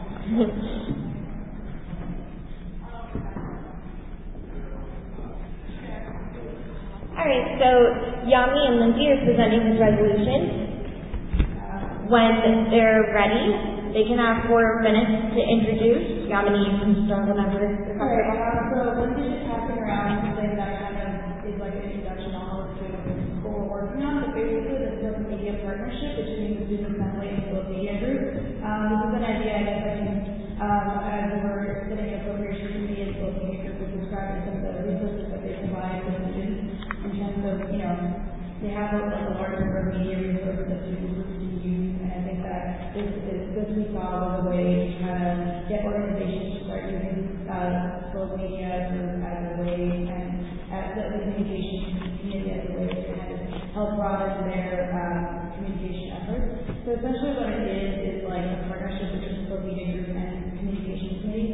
Alright, so Yami and Lindsay are presenting this resolution. When they're ready, they can have 4 minutes to introduce. Yamini, you can start whenever you're comfortable. So Lindsay just passing around something that kind of is like an introduction almost to what we're working on. But basically, this is a media partnership between the Student Assembly and Globe Media Group. This is an idea, I guess, as we're sitting in appropriation committee and Globe Media Group is describing some of the resources that they provide to students in terms of, they have a large number of media resources that students can use, and I think that this we saw was a way to kind of get organizations to start using Globe Media as a way, and as the communication community as a way to kind of help broaden their communication efforts. So essentially what it is like a partnership between Globe Media Group and Communications Committee to try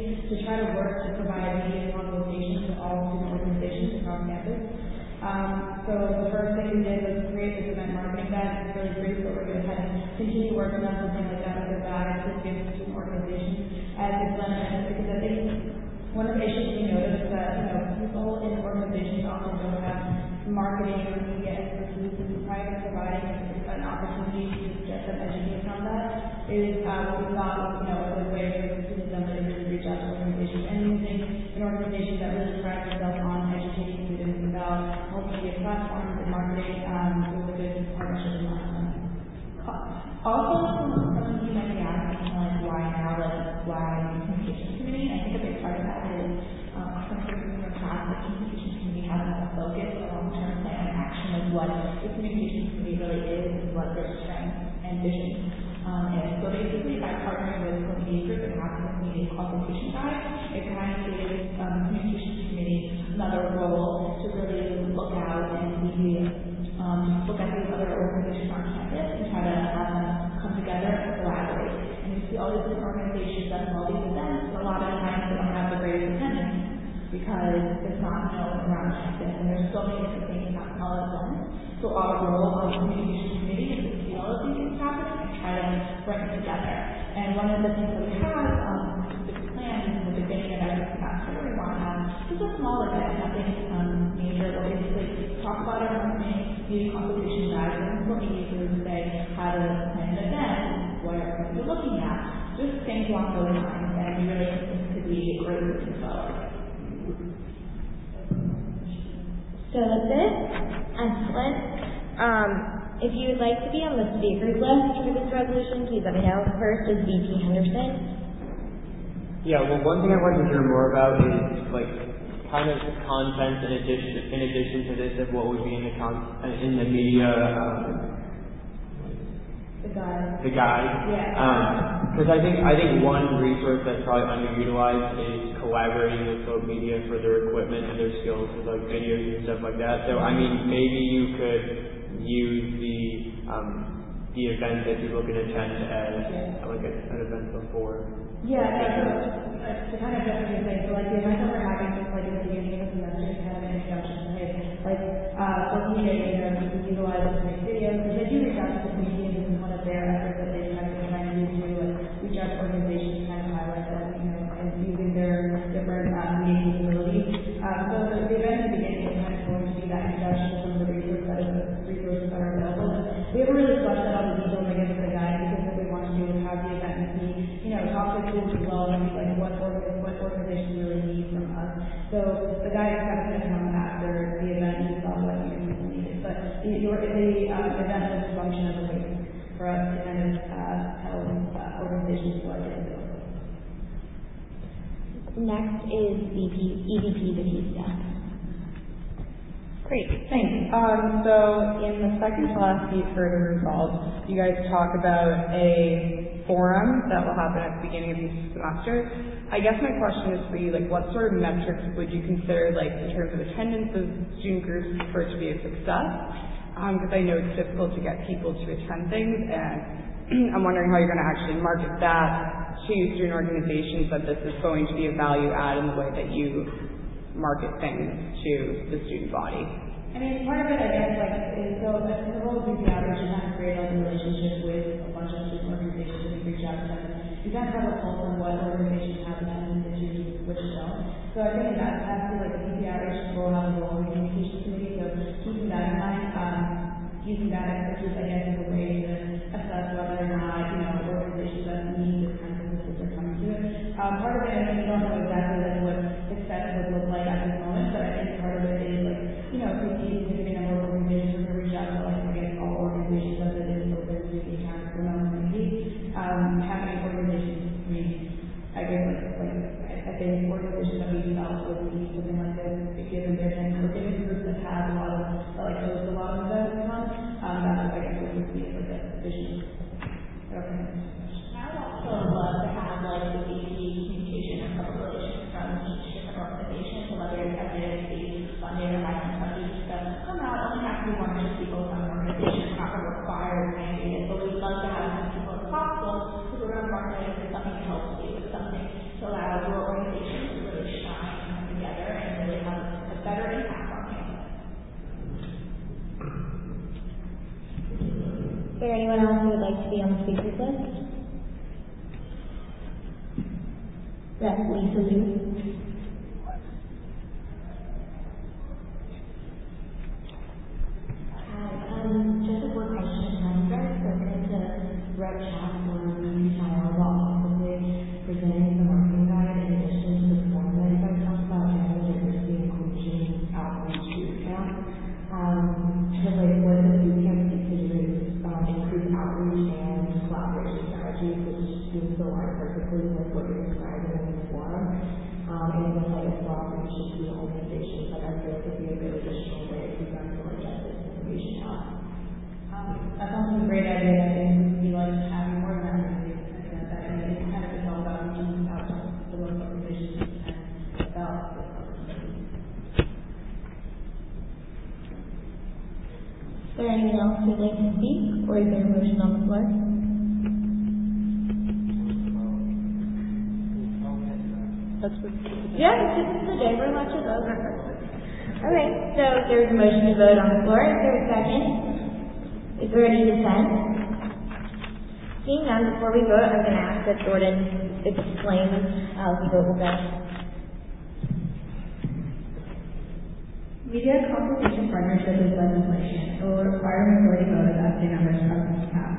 try to work to provide media consultation to all student organizations across campus. So the first thing we did was create this event marketing guide. It's really brief, but we're going to kind of continue working on something like that with our guide to give student organizations as it's done. Because I think one of the issues we noticed is that, people in organizations often don't have marketing or media expertise, and prior to providing an opportunity to get them educated on that is what we thought was, a good way for them to really reach out to organizations and using an organization that really prides itself on educating students about multimedia platforms and marketing was a good partnership in that. Also, some of you might be asking, why now, why communications committee? I think a big part of that is something from the past, the communications committee hasn't a focus, a long-term plan and action of what the communications committee really is and what their strengths and vision is. So basically, by partnering with Community Group and having a media consultation guide, it kind of gives the communications committee another role to really look out and look at these other organizations on campus and try to have them come together and collaborate. And you see all these different organizations that have all these events, but a lot of times they don't have the greatest attendance because it's not known around campus, and there's so many different things happening all at once. So our role on the communications committee is to see all of these things happening and try to bring it together. And one of the things that we have this plan is in the beginning of every semester we want to have just a small event, nothing major. We'll basically talk about our marketing, media consultation guides, and what we usually say how to plan an event, what you're looking at, just things along those lines, and we really think this could be a great moving forward. So that's it. Excellent. If you would like to be on the speakers list for this resolution, please let me know. First is VP Henderson. Yeah, well, one thing I'd like to hear more about is kind of the content in addition to this of what would be in the media. The guide. Yeah. Because I think one resource that's probably underutilized is collaborating with folk media for their equipment and their skills with videos and stuff like that. So maybe you could use the event that people can attend as an event before. Yeah, to kind of jump into things, so the events that we're having just at the beginning of the semester to kind of an introduction to folk media, you can utilize it to make videos, because they do reach out to the community, and this is one of their efforts that they've kind of been trying to do to reach out to organizations, kind of highlight that, and using their different media capabilities. So the event at the beginning is kind of going to be that introduction to some of the resources that are available. And we haven't really fleshed out all the details, I guess, of the guide, because what we want to do is have the event and see, talk to schools as well, and what organizations really need from us. So the guide is kind of going to come after the event and saw what you needed. But the event is a function of a way for us to kind of tell organizations what it is. Next is EVP Batista. Great, thanks. So in the second to last piece for the results, you guys talk about a forum that will happen at the beginning of each semester. I guess my question is for you, what sort of metrics would you consider, in terms of attendance of student groups for it to be a success? Because I know it's difficult to get people to attend things, and I'm wondering how you're going to actually market that to student organizations, that this is going to be a value add in the way that you market things to the student body. Part of it, I guess, is so the role of youth outreach is not to create a relationship with a bunch of student organizations and reach out to them. You kind of have a pulse on what organizations have attendance issues, which don't. So I think that has to be the youth outreach will have a role in the communications committee. So keeping that in mind, using that expertise, I guess, is a way to assess whether or not organizations that need this kind of assistance are coming to it. Part of it, we don't know exactly what success would look like at this moment, but I think part of it is if we see a significant number of organizations who reach out to all organizations as it is open to the kind of community, having organizations, I think organizations that we felt would need something like this, given their given groups that have a lot of host a lot of events that's I guess what we see as a vision. Okay. I would also love to have the VP communication and public relations from each different organization, so whether it's FASD, funded or licensed funded, to come out. Only have to be one or two people from the organization, not required mandated, but we'd love to have as many people as possible, because we're going to market it as something to help you, with something to allow your organization Is there anyone else who would like to be on the speakers list? Yes, Lisa Liu. Just a quick question. You guys spoken to Rep Chat for the channel about possibly presenting the marketing guide in addition to the form that you guys talked about gender diversity inclusion outreach boot camp. Because what the boot camp seeks to do is increase outreach and collaboration strategies, which seems to align perfectly with what you're describing in the forum. And with a strong leadership to the organizations, I feel it could be a good additional way for you guys to get this information out. That sounds like a great idea. I think we like having more members. That it's kind of all about reaching out to the local organizations and about this conversation. Is there anyone else who would like to speak, or is there a motion on the floor? Yeah, this is the day we're allowed to vote. Okay, so there's a motion to vote on the floor. Is there a second? Is there any dissent? Seeing none, before we vote, I'm going to ask that Jordan explain how the vote will go. Media consultation partnership is legislation. It will require a majority vote of SK members present to pass.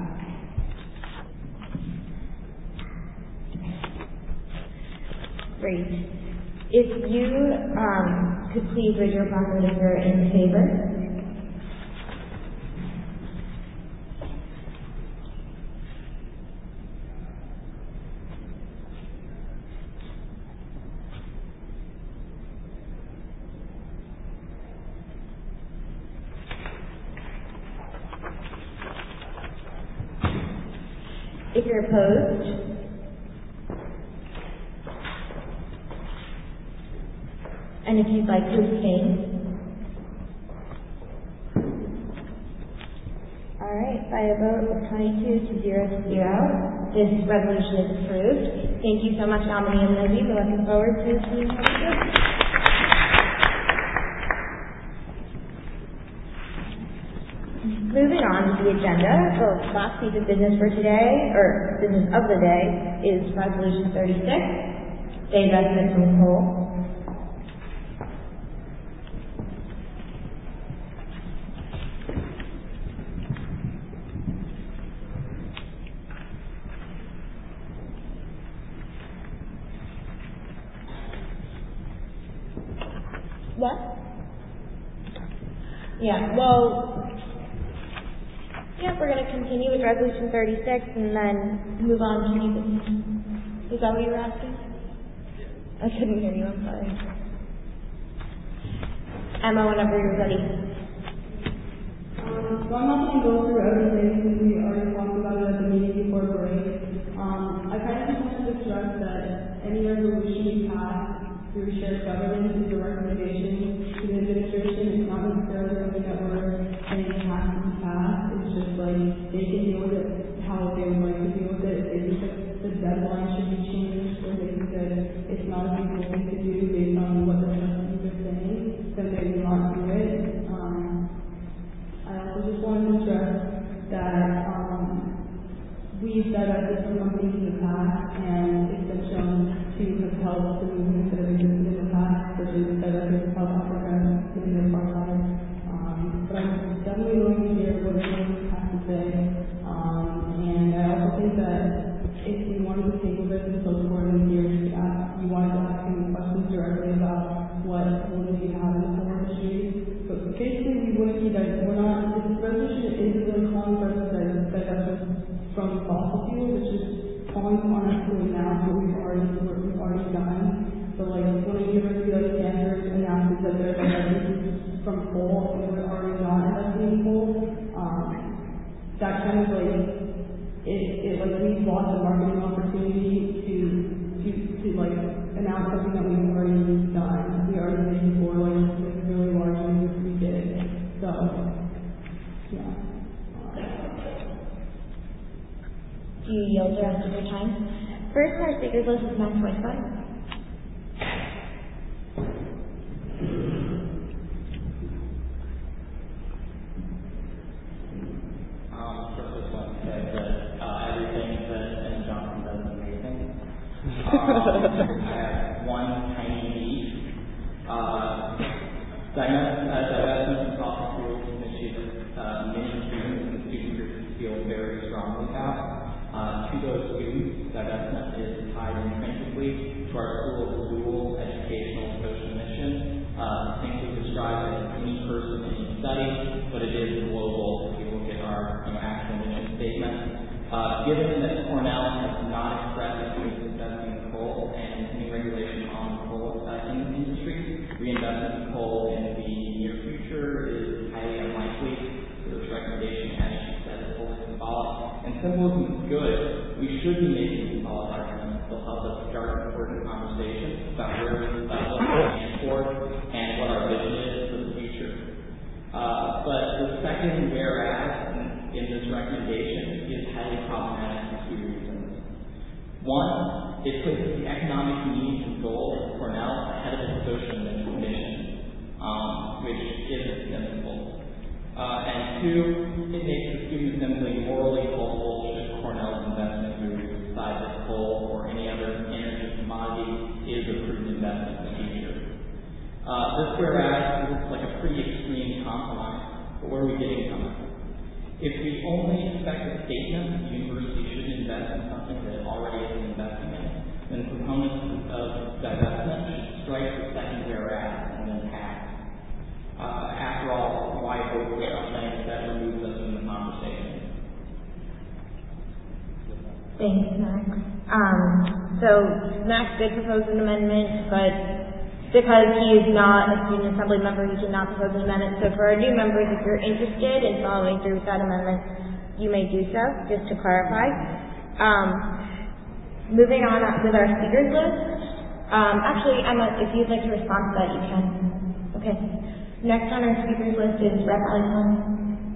Great. If you could please raise your hand if you're in favor. If you're opposed, and if you'd like to abstain. All right, by a vote of 22 to 0 to 0, this resolution is approved. Thank you so much, Nominee and Lizzie. We're looking forward to seeing how it goes. Moving on to the agenda, the last piece of business for today, or business of the day, is Resolution 36, divestment from coal. What? Yeah, well, we're going to continue with Resolution 36 and then move on to new business. Is that what you were asking? I couldn't hear you, I'm sorry. Emma, whenever you're ready. So I'm not going to go through everything because we already talked about it at the meeting before break. I kind of just wanted to stress that any resolution we pass through shared governance is a recommendation to the administration. It's not necessarily something that we're saying has to be passed. It's just like they can deal with it how they would like to deal with it. If they think that the deadline should be changed or they think that it's not a feasible thing to do based on what the trustees are saying, then they will not do it. I also just wanted to stress that we've set up different companies in the past and it's been shown to have helped the movements that have existed in the past, especially the set up in South Africa in the apartheid. But I'm definitely willing to hear what everyone has to say. And I also think that if we wanted to table this until Jordan here, you wanted to ask him questions directly about what would we have in the whole industry. But basically, we wouldn't be that we're not. This resolution isn't really calling for us to divest us from fossil fuels, which is calling on us to announce what we've already done. So like when a university like Stanford announces that they're divesting from coal and we're already not investing in coal, that kind of like it like we've lost the marketing opportunity to like announce something that we've already done. We already did before, like really large moves we did. So yeah. Do you yield the rest of your time? First on our speakers list is Max Weisbach. Just I have one tiny niche. Divestment of fossil fuels is an issue that many students and student groups feel very strongly about. To those students, divestment is tied intrinsically to our school's dual educational social mission. Simply described as any person, any study, but it is global if you look at our actual mission statement. Given that Cornell has not expressed interest in investing in coal and any regulation on the coal industry, reinvestment in coal in the near future is highly unlikely. So this recommendation, as she said, is fully symbolic. And symbolism is good. We should be making symbolic arguments. They'll help us start important conversations about where we stand for and what our vision is for the future. But the second whereas in this recommendation is highly problematic for two reasons. One, it places the economic needs and goals of Cornell ahead of its social mission, which isn't sensible. And two, it makes the student assembly morally culpable should Cornell's investment group decide that coal or any other energy commodity is a prudent investment in the future. This whereas looks like a pretty extreme compromise, but where are we getting from it? If we only expect a statement that the university shouldn't invest in something that it already is investing in, then proponents of divestment should strike the second whereas and then pass. After all, why vote for something that removes us from the conversation? Thanks, Max. So Max did propose an amendment, but because he is not a student assembly member, he cannot propose an amendment. So for our new members, if you're interested in following through with that amendment, you may do so, just to clarify. Moving on with our speakers list. Actually, Emma, if you'd like to respond to that, you can. Okay. Next on our speakers list is Rep. Alexander.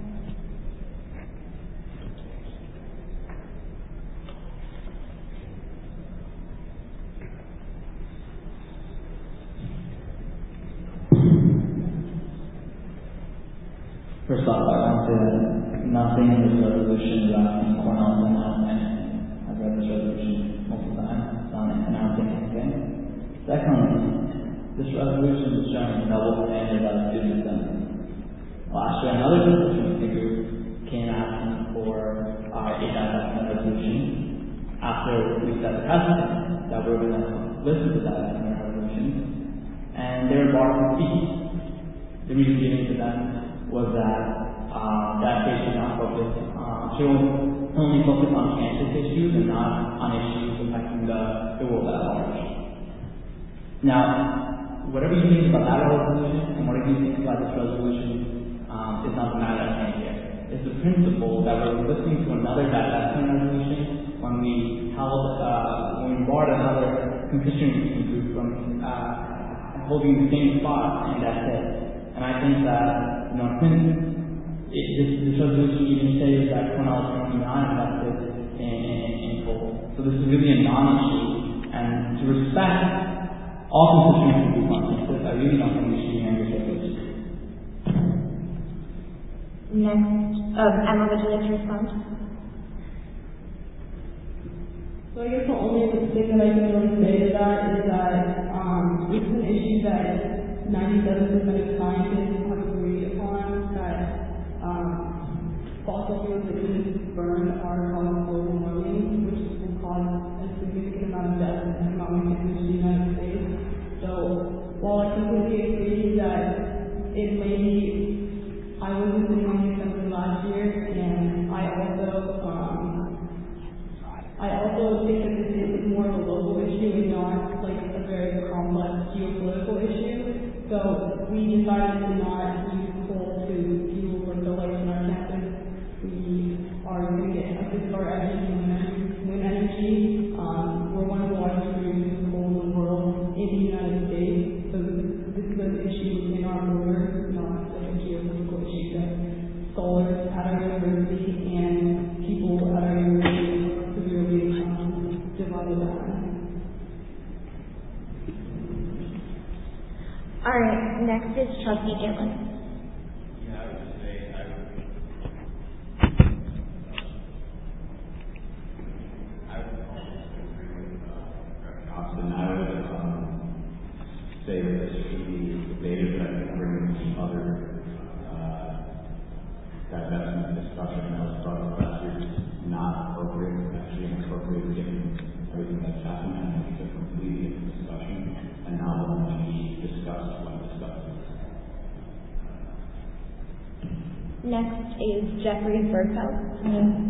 First off, I want to say that nothing in this resolution is asking Cornell to announce anything. I've read this resolution multiple times. It's not announcing anything. Secondly, this resolution is showing a double standard by the student assembly. Last year, another constituency group came asking for a divestment resolution after we set the precedent that we're going to listen to divestment resolutions, and they were barred from speaking. The reason given to them was that they should not focus, should only focus on campus issues and not on issues affecting the world at large. Now, whatever you think about that resolution and whatever you think about this resolution is not the matter at hand here. It's the principle that we're listening to another divestment resolution when we barred another constituency group from holding the same spot, and that's it. And I think that, since this resolution even says that Cornell is currently not invested in coal, so this is really a non-issue. And to respect all constituency groups on campus, I really don't think we should be hearing this resolution. Next, Emma, would you like to respond? So I guess the only thing that I can really say to that is that this is an issue that 97% of scientists have agreed upon, that fossil fuels that we burn are causing global warming, which will cause a significant amount of death and economic damage to the United States. So while I completely agree that it may be, I was listening on the assembly last year, and I also think that this is more of a local issue and not like a very complex geopolitical issue. So we decided to not use coal to fuel or fill lights on our campus. We are going to get a bit of our energy from wind energy. We're one of the largest producers of coal in the world in the United States. So this is an issue in our borders, not like a geopolitical issue. That scholars at our university and people at our university are severely divided on. All right, next is Trustee Gitlin. Yeah, I would just say I would almost agree with Next is Jeffrey Bergfeld.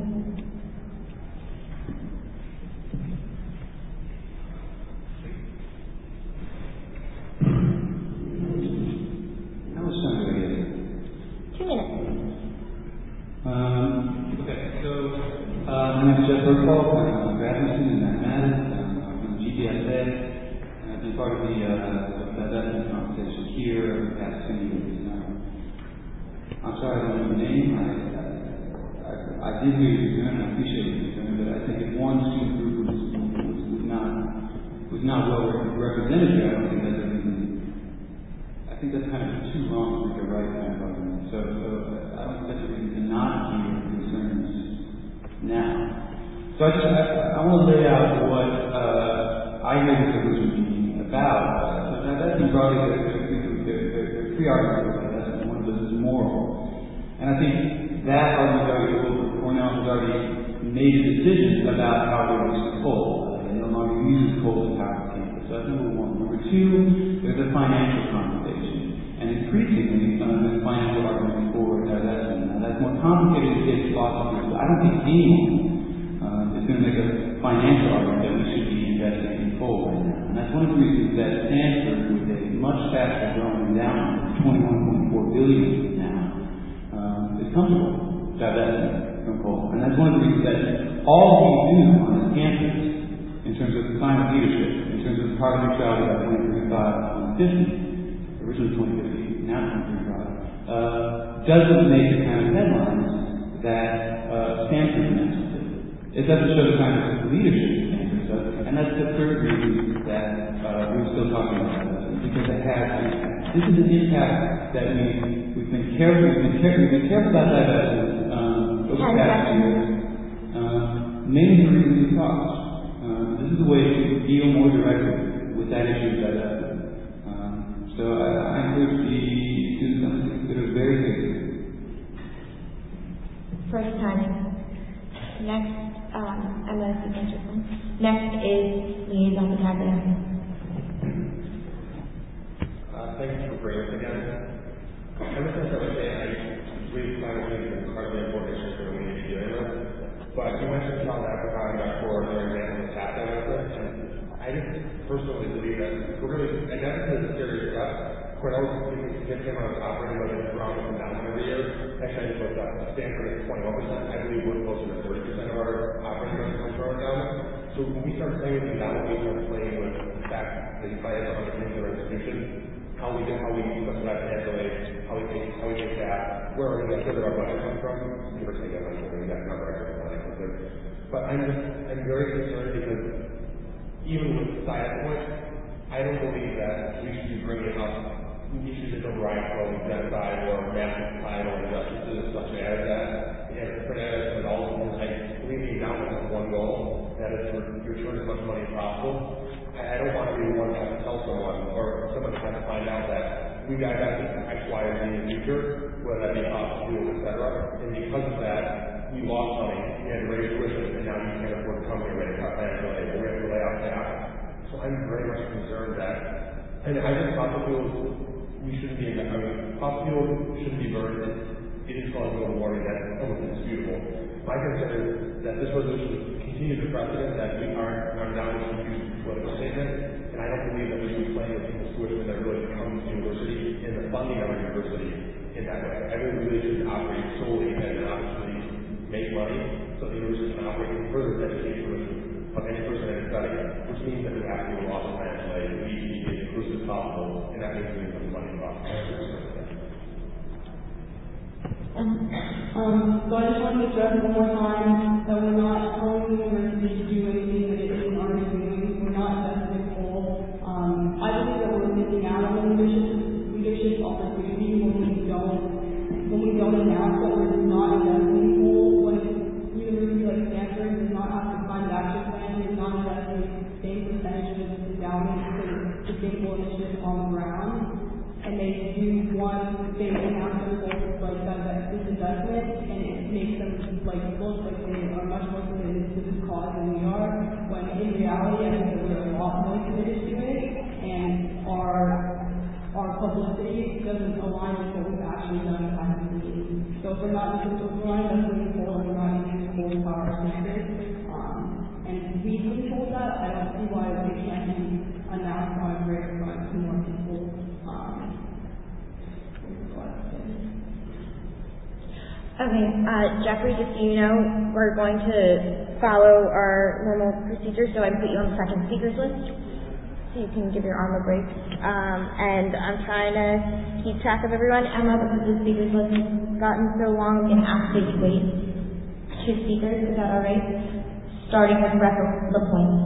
My name is Jeff Bergfeld. I'm a graduate student in mathematics. I'm from GPSA. I've been part of the divestment conversation here over the past 10 years. I'm sorry I don't know your name. I did hear your concern, and I appreciate your concern, but I think if one student group was not well represented here, I think that's kind of too wrong to make a right kind of argument. So I don't think that's a reason to not hear your concerns now. So I want to lay out what I hear the solution being about. So that's broadly there are three arguments about that. One of those is moral. And I think that argument Cornell has already made a decision about how they use coal. They no longer use coal to power campus. So that's number one. Number two, there's a financial conversation. And increasingly, there's financial arguments for divestment. Now that's more complicated to get philosophy. I don't think anyone is going to make a financial argument that we should be investing in coal right now. And that's one of the reasons that Stanford, with a much faster growing endowment, 21.4 billion now, is comfortable divesting from coal. And that's one of the reasons that all we do on this campus, in terms of climate leadership, in terms of carbon neutrality by 2035, 2050, originally 2050, now 2035, doesn't make the kind of headlines that Stanford announced. It doesn't show the kind of leadership Stanford does, and that's the third reason that we're still talking about this, because it has an impact. This is an impact that we've been careful about divestment over the past years. Mainly the reason we talked. This is a way to deal more directly with that issue of divestment. So I encourage the students to consider it very seriously. First time. Next. I'm going to answer them. Next is Liaison Battaglia. Thank you for bringing us again. I'm just going to start by saying I believe climate change is an incredibly important issue that we need to be dealing with. But you mentioned South Africa and Darfur as an example of tap divestment, and I just personally believe that we're really, and that's a serious step. Cornell is taking a significant amount of operating budget for almost endowment every year. Actually, I just looked up. Stanford is 21%. I believe we're closer to 30% of our operating budget comes from our endowment. So when we start playing with endowment, we start playing with the fact that you buy other things in our institution, how we subsidize financial aid, how we take that, where our third of our budget comes from. Give or take, I'm not sure the exact number. But I'm very concerned because even with the side point, I don't believe that we should be bringing up issues that don't rise from genocide or massive societal injustices such as that. And all of them, I believe the endowment has one goal, that is to return as much money as possible. I don't want to be the one to have to tell someone, or someone has to find out that we divested from X, Y, or Z in the future, whether that be fossil fuels, etc. And because of that, we lost money, we had to raise tuition, and now you can't afford to come here, we had to cut financial aid, or we have to lay off staff. So I'm very much concerned that, and I think fossil fuels, fossil fuels shouldn't be burned. It is causing global warming that's almost indisputable. My concern is that this resolution continues the precedent that we are now going to use political statement, and I don't believe that we should be playing with people's tuition that really comes to university and the funding of our university in that way. I really believe it should operate solely as an opportunity to make money, so the university can operate and further education of any person in study, which means that we have to offer financial aid. We need to be as inclusive as possible, and that means we need some money involved. So I just wanted to stress one more time that we're not telling the university to do anything that it isn't already doing. We're not investing in coal. I believe that we're missing out on leadership opportunity when we don't announce that we're not investing in coal. When a university like Stanford does not have to fund action plan, does not invest in the same percentage of endowment for sustainable initiatives on the ground, and they do they announce their goals like this investment, and it makes them look like they are much more committed to this cause than we are, when in reality I think that we're a lot more committed to it, and our publicity doesn't align with what we've actually done behind the scenes. So if we're not investing in coal, we're not using coal power centers, and we control that, I don't see why it can't be announced on a greater front to more people. Okay, Jeffrey, just so you know, we're going to follow our normal procedure, so I put you on the second speakers list, so you can give your arm a break. And I'm trying to keep track of everyone. Emma, because the speakers list has gotten so long, I'm going to ask that you wait 2 speakers. Is that all right? Starting with Rebecca LaPointe.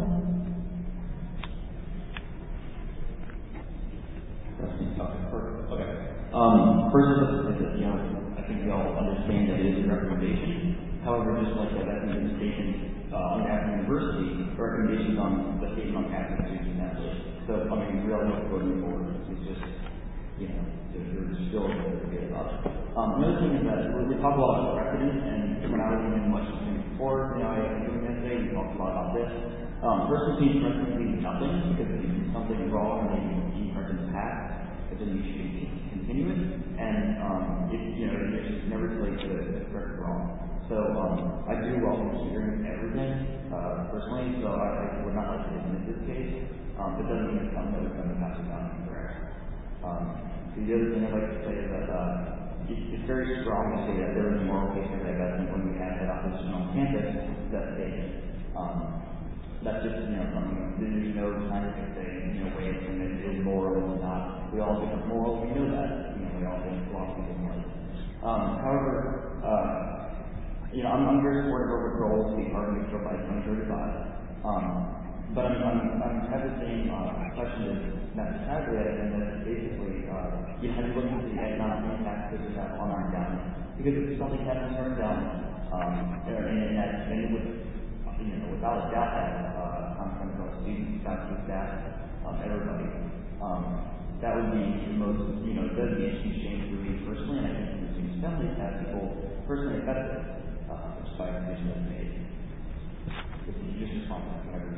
Okay. First, I think we all understand that it is a recommendation. However, just like the recommendation on Akron University, the recommendations on the statement on campus using that list. So, I mean, we all know going forward. It's just, there's still a bit to get about it. Another thing is that we talk a lot about precedent, and when I was doing much of the before, I was doing that today, we talked a lot about this. First, we see precedent means nothing, because if you do something wrong, and then you precedent pass, but then you should continue it, and it's just never too late to correct wrong. So I do welcome considering everything personally, so I would not like to dismiss this case. It doesn't mean it's something that we're going to pass it down incorrect. The other thing I'd like to say is that it's very strong to say that there is a moral case for divestment when we have that opposition on campus. That's stated. That's just something. There's no scientific way of saying it is moral or not. We all have different morals. We know that. We all have philosophies of life. However, I'm very supportive of the goal to be carbon neutral by 2035. But I'm have the same question as Matt Hadley, and that basically, have you looked into the economic impact this has on our environment? Because if something happens to our environment, and it would, without a doubt, have consequences on students, faculty, staff, everybody. That would be the most, it does be a huge change for me personally, and I think for the student assembly to have people personally affected, which is why the decision was made. If you just respond to that, whatever.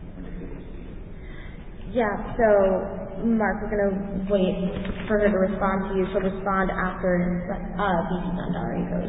Yeah, so Mark, we're going to wait for her to respond to you. She'll respond after VP Zandari goes.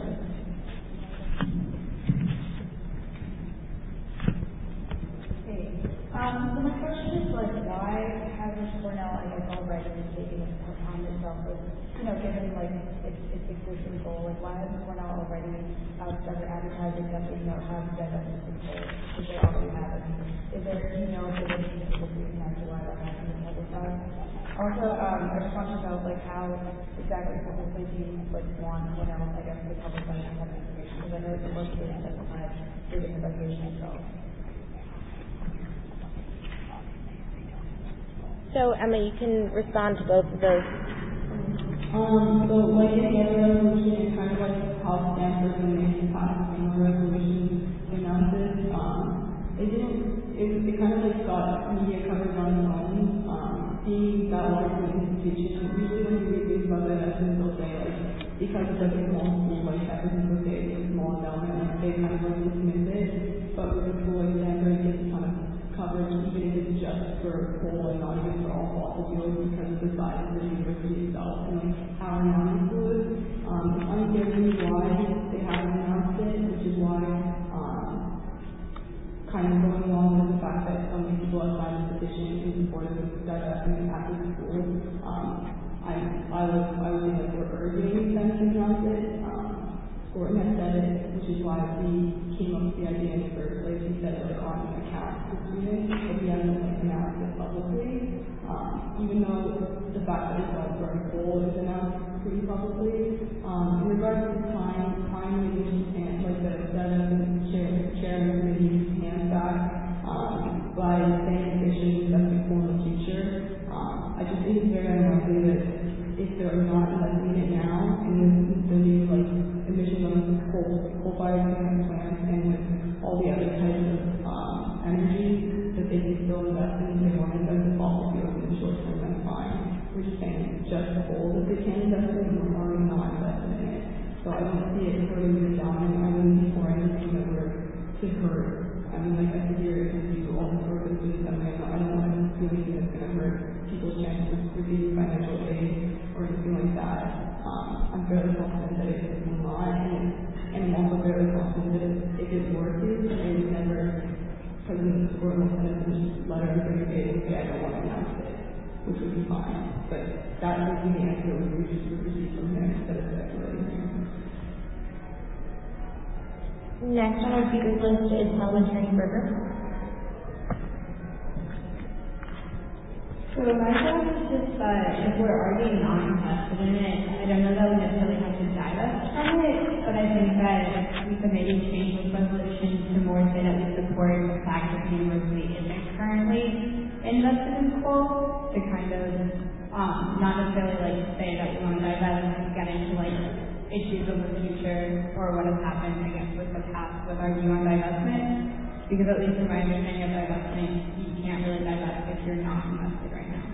Hey, so my question is why hasn't Cornell, already taken it upon itself with, given its existing goal, why hasn't Cornell already started advertising that they have diversity goals, which they already have? Is there, if there's any specific reason as to why that hasn't been publicized? Also, I just want to know, how exactly publicly do you, want Cornell, to publicize that kind of information? Because I know it's supposed to be specified within the resolution itself. So, Emma, you can respond to both of those. So, in the other resolution, it's how Stanford and Mason passed the same resolution announces. It got media coverage on its own. Being that large of an institution, usually when you read things about divestment, they'll say, because it's a small school, everything will say it's a small endowment, they dismiss it. But with a school like Stanford, it gets a ton of coverage, even if it's just for coal and not even for all fossil fuels, because of the size of the university itself and how renowned it is. It's unclear to me why they haven't announced it, which is why going along with the fact that so many people have signed the petition in support of divestment at the school. I would think we're urging them to announce it. Gordon has said it, which is why we came up with the idea in the first place. He said it on an account for students, but he hasn't announced it publicly. Even though the fact that it's all burn coal is announced pretty publicly. In regards to time limitations and the chairman committee's hands back by saying emissions investing for the future. I just think it's very unlikely that if they're not investing in it now, and with the new emissions on coal-fired plants and with all the other types of energy, that they can still invest in. They want to invest in fossil fuels in the short term. That's fine. We're just saying just coal that they can invest in, and we're already not investing in it. So I don't see it hurting the endowment. I wouldn't be for anything that were to hurt. I sit here and do all the sort of things that I don't want to do anything that's going to hurt people's chances of receiving financial aid or anything like that. I'm fairly confident that it's in line which would be fine. But that would be the answer we would receive from him instead of speculating here. Next on our speakers list is Melvin Berger. So my thought is just that if we're already not invested in it, I don't know that we necessarily have to divest from it, but I think that we could maybe change the resolution to more say that we support the fact that the university isn't currently invested in coal, to kind of not necessarily like say that we want to divest and get into like issues of the future or what has happened, I guess, with the past with our view on divestment. Because at least in my understanding of divestment, you can't really divest if you're not invested right now.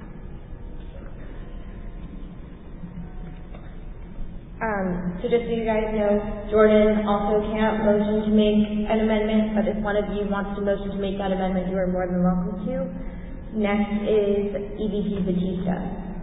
So just so you guys know, Jordan also can't motion to make an amendment, but if one of you wants to motion to make that amendment, you are more than welcome to. Next is EVP Batista.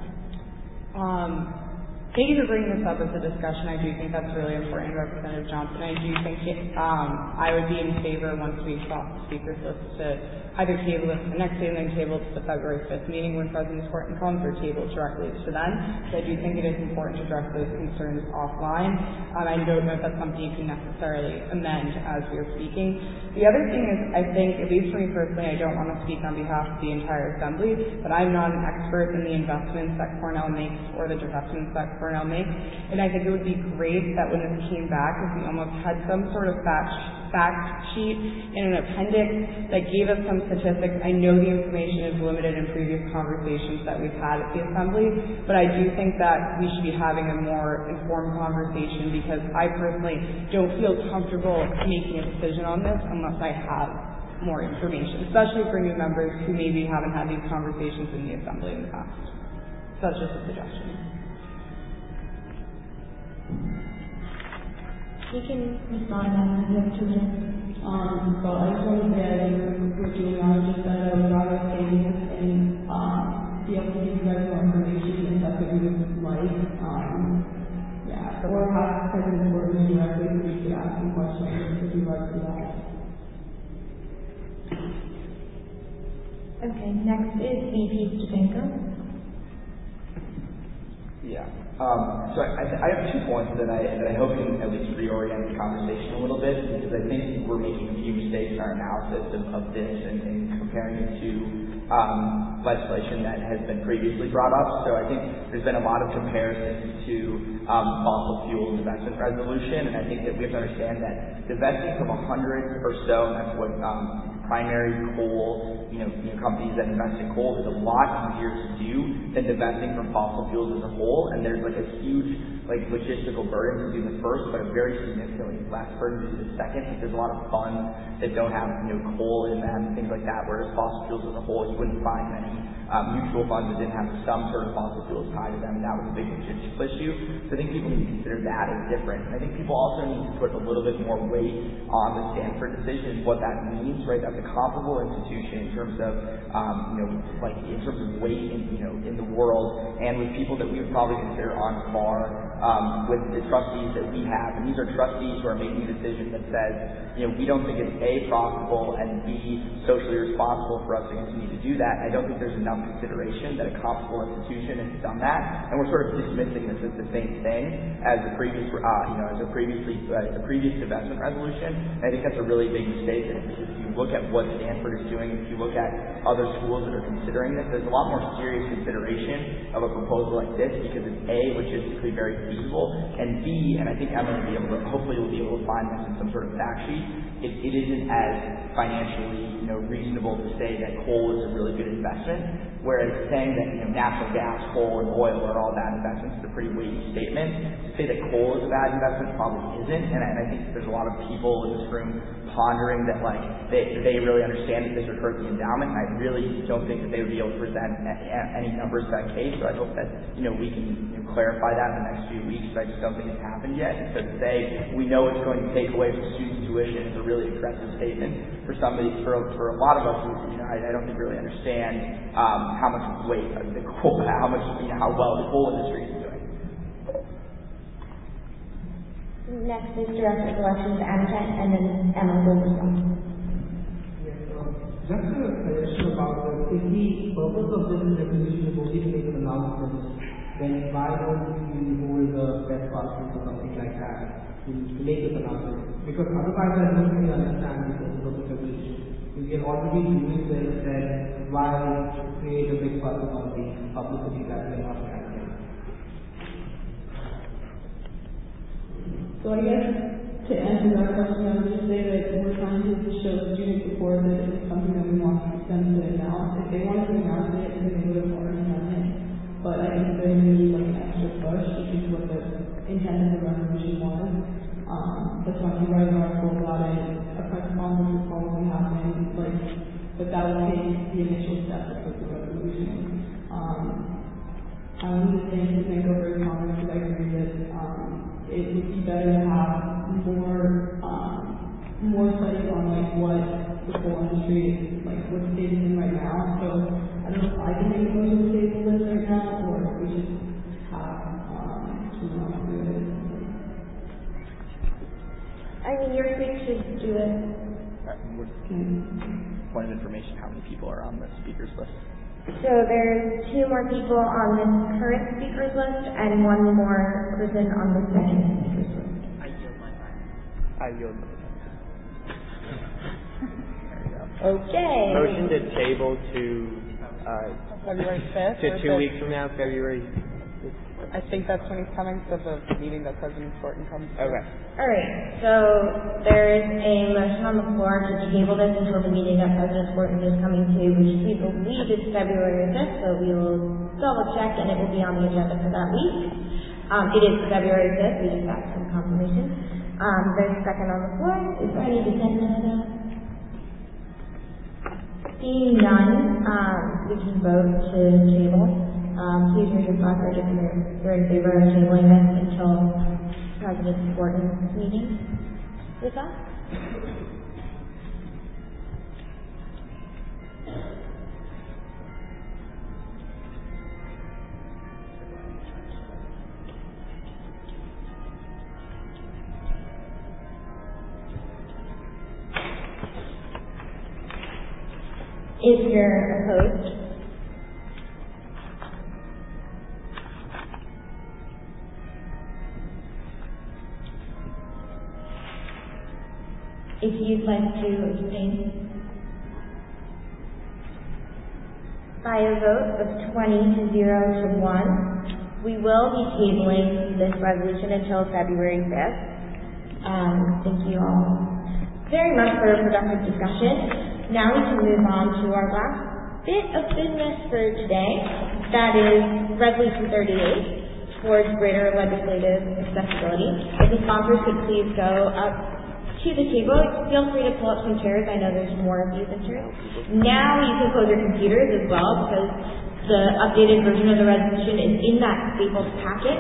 Thank you for bringing this up as a discussion. I do think that's really important, Representative Johnson. I do think I would be in favor once we saw the speakers list to either table it the next day and then table it to the February 5th meeting when President Horton comes, or table it directly to them. So I do think it is important to address those concerns offline. I don't know if that's something you can necessarily amend as we are speaking. The other thing is, I think, at least for me personally, I don't want to speak on behalf of the entire Assembly, but I'm not an expert in the investments that Cornell makes or the divestments that Cornell makes. And I think it would be great that when this came back, if we almost had some sort of fact sheet in an appendix that gave us some statistics. I know the information is limited in previous conversations that we've had at the Assembly, but I do think that we should be having a more informed conversation, because I personally don't feel comfortable making a decision on this unless I have more information, especially for new members who maybe haven't had these conversations in the Assembly in the past. So that's just a suggestion. You can respond now if you have 2 minutes. So I just want to say I think what Juliana just said, I would rather say this and be able to give you guys more information if that's what you would like. Or have President Horton directly so we could ask some questions with regards to that. Okay, next is VP Stepanko. Yeah. So I have 2 points that I hope can at least reorient the conversation a little bit, because I think we're making a few mistakes in our analysis of this and comparing it to legislation that has been previously brought up. So I think there's been a lot of comparisons to fossil fuel divestment resolution, and I think that we have to understand that divesting from 100 or so, and that's what primary coal, companies that invest in coal, is a lot easier to do than divesting from fossil fuels as a whole. And there's like a huge logistical burden to do the first, but a very significantly less burden to do the second. Like there's a lot of funds that don't have coal in them, things like that. Whereas fossil fuels as a whole, you wouldn't find many mutual funds that didn't have some sort of fossil fuels tied to them. And that was a big logistical issue. So I think people need to consider that as different. And I think people also need to put a little bit more weight on the Stanford decision and what that means, right? That's a comparable institution in terms of in terms of weight in the world, and with people that we would probably consider on par with the trustees that we have. And these are trustees who are making a decision that says, we don't think it's A, profitable, and B, socially responsible for us to continue to do that. I don't think there's enough consideration that a comparable institution has done that, and we're sort of dismissing this as the same thing as the previous, as a previous divestment resolution. And I think that's a really big mistake. And if you look at what Stanford is doing, if you look at other schools that are considering this, there's a lot more serious consideration of a proposal like this, because it's A, logistically very feasible, and B, and I think Emma will be able to, hopefully will be able to find this in some sort of fact sheet, it isn't as financially reasonable to say that coal is a really good investment, whereas saying that natural gas, coal, and oil are all bad investments is a pretty weighty statement. To say that coal is a bad investment probably isn't, and I think there's a lot of people in this room pondering that they really understand that this would hurt the endowment, and I really don't think that they would be able to present any numbers to that case. So I hope that we can clarify that in the next few weeks, but I just don't think it's happened yet. And so to say we know it's going to take away from students' tuition is a really aggressive statement for somebody, for a lot of us who I don't think really understand how much weight the coal, how well the coal industry is doing. Next is Director of Elections, Anna Kent, and then Emma will respond. Yes, Just a suggestion about this. If the purpose of this resolution is only to make an announcement, then why don't we hold a press conference or something like that to make this announcement? Because otherwise I don't really understand the purpose of this resolution. We are already doing this, then why create a big fuss about the publicity that we are not having? So I guess to answer that question, I would just say that we're trying to show student support that it's something that we want them to announce. If they wanted to announce it, then they would have already done it. But I think they're going to need like an extra push, which is what the intent of the resolution was. That's why we write an article about it. A press conference will probably happen, but that will take the initial steps of the resolution. I only think over your comments because I agree that it would be better to have more studies on like what the coal industry is like what state it's in right now. So I don't know if I can make a motion to table this right now or if we should have someone else do it. I mean, you're free to do it. Point of information, how many people are on the speakers list? So there's 2 more people on this current speakers list and 1 more person on the second speakers list. I yield my time. Okay. Motion to table to February 5th? to 2 weeks from now, February. I think that's when he's coming to the meeting that President Thornton comes to. Okay. All right. So there's a motion on the floor to table this until the meeting that President Thornton is coming to, which we believe is February 5th. So we will double check, and it will be on the agenda for that week. It is February 5th. We just got some confirmation. There's a second on the floor. Is there any dissent on that? Seeing none, we can vote to table. Please raise your placard if you're in favor of tabling this until President Thornton's meeting with us. If you're opposed, if you'd like to abstain, by a vote of 20 to 0 to 1, we will be tabling this resolution until February 5th. Thank you all very much for a productive discussion. Now we can move on to our last bit of business for today. That is Resolution 38 towards greater legislative accessibility. If the sponsors could please go up to the table, feel free to pull up some chairs. I know there's more of these in chairs. Now you can close your computers as well because the updated version of the resolution is in that Staples packet.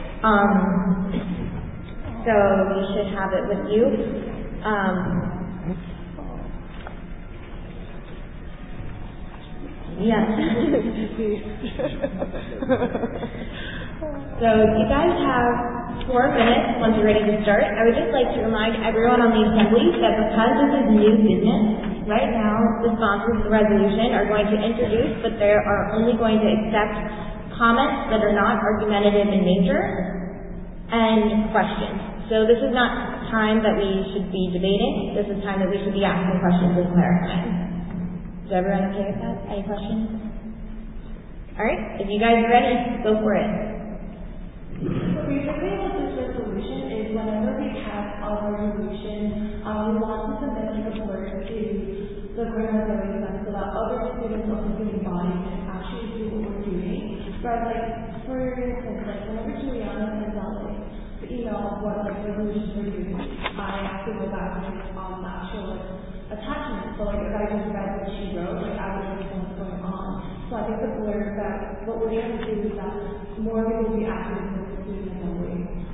So you should have it with you. Yes. So you guys have 4 minutes once you're ready to start. I would just like to remind everyone on the assembly that because this is new business, right now the sponsors of the resolution are going to introduce, but they are only going to accept comments that are not argumentative in nature and questions. So this is not time that we should be debating. This is time that we should be asking questions and clarifying. Is everyone okay with that? Any questions? All right. If you guys are ready, go for it. So basically what this resolution is, whenever we have a resolution, we want to submit like a blurb to the Grant Assembly so that other students of the student body can actually do what we're doing. But like, for instance, like whenever Juliana sends out like the email of what like resolutions we're doing, I have to go back and the actual attachment. So like if I just read what she wrote, like I would understand what's going on. So I think the blurb that what we're going to do is that more people will be active in the student assembly.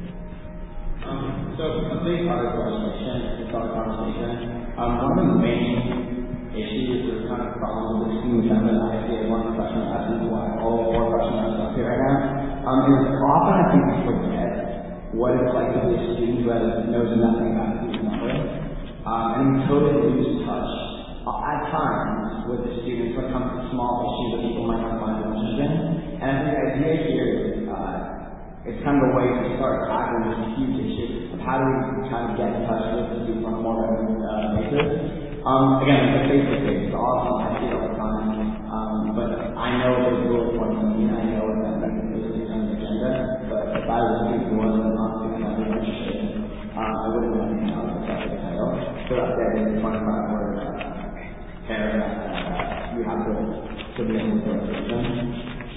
So a big part of the conversation, one of the main issues or kind of problems with the student assembly, and I have one question I'm asking why all 4 questions I'm up here right now, is often I think we forget what it's like to be a student who knows nothing about the student assembly. And we totally lose touch at times with the students when it comes to small issues that people might not find interest in. And I think the idea here is it's kind of a way to start tackling this huge issue of how do we kind of get in touch with the students on a more regular basis. Again, it's a face-to-face. It's awesome. I see it all the time. But I know there's really important to me. I know that those things on the agenda. But if I was a student who wasn't on student that was interested, I wouldn't want anything else except for the title. So that's the idea of 25 words paragraph that you have to submit to the resolution.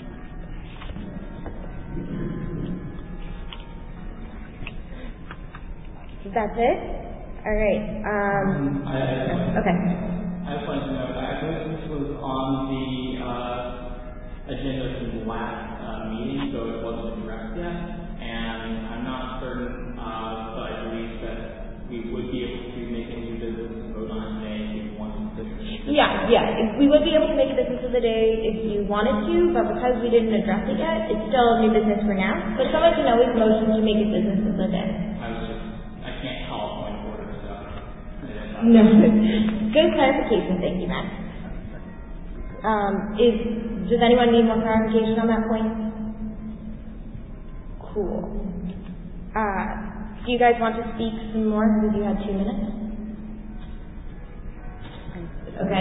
That's it? All right. Okay. I just wanted to note, I believe this was on the agenda from the last meeting, so it wasn't addressed yet. And I'm not certain, but I believe that we would be able to make a new business and vote on it today if we wanted to. Yeah. We would be able to make a business of the day if you wanted to, but because we didn't address it yet, it's still new business for now. But someone can always motion to make a business of the day. I can't call point of order, so. No. Good clarification. Thank you, Matt. Does anyone need more clarification on that point? Cool. Do you guys want to speak some more because you had 2 minutes? Okay.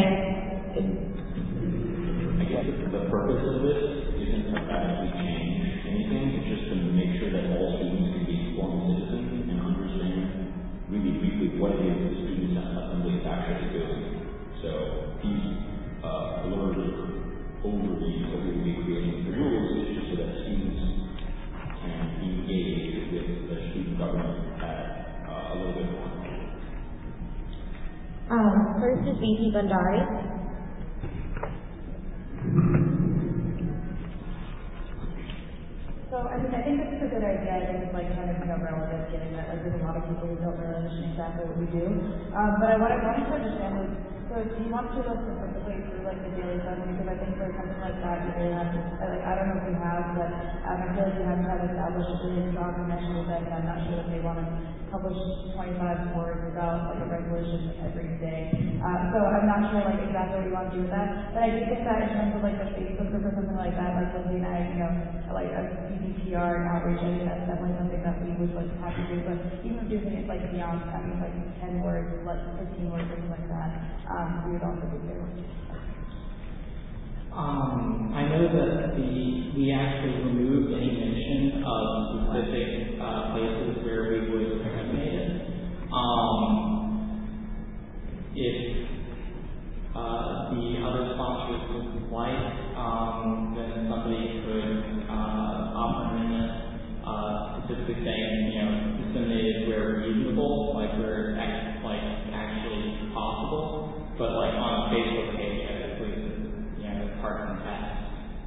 I guess the purpose of this isn't to radically change anything. It's just to make sure that all students can be informed citizens and understand really briefly what it is the student assembly is actually doing. So these alerts or overviews that we will be creating the rules is just so that students can engage with the student government at a little bit more. First is VP Bandari. So, I think this is a good idea. I think it's kind of relevant given that there's a lot of people who don't really understand exactly what we do. But what I wanted to understand was, so do you want to specifically through the daily session? Because I think for something like that, you really have to, I don't know if you have, but I feel like you have to have established a really strong connection with them, and I'm not sure if they want to publish 25 words about a resolution every day. So I'm not sure exactly what you want to do with that. But I do think that in terms of the Facebook group or something like that, Lindsay and I, a CDPR and outreach, I think that's definitely something that we would have to do. But even if you think it's beyond, 10 words, 15 words, something like that, we would also be there. I know that we actually removed any mention of specific places where we would eliminate it. If the other sponsors would like, then somebody could offer an amendment specifically saying, disseminated where reasonable, where it's actually possible, but on a Facebook page, I believe parts and tasks.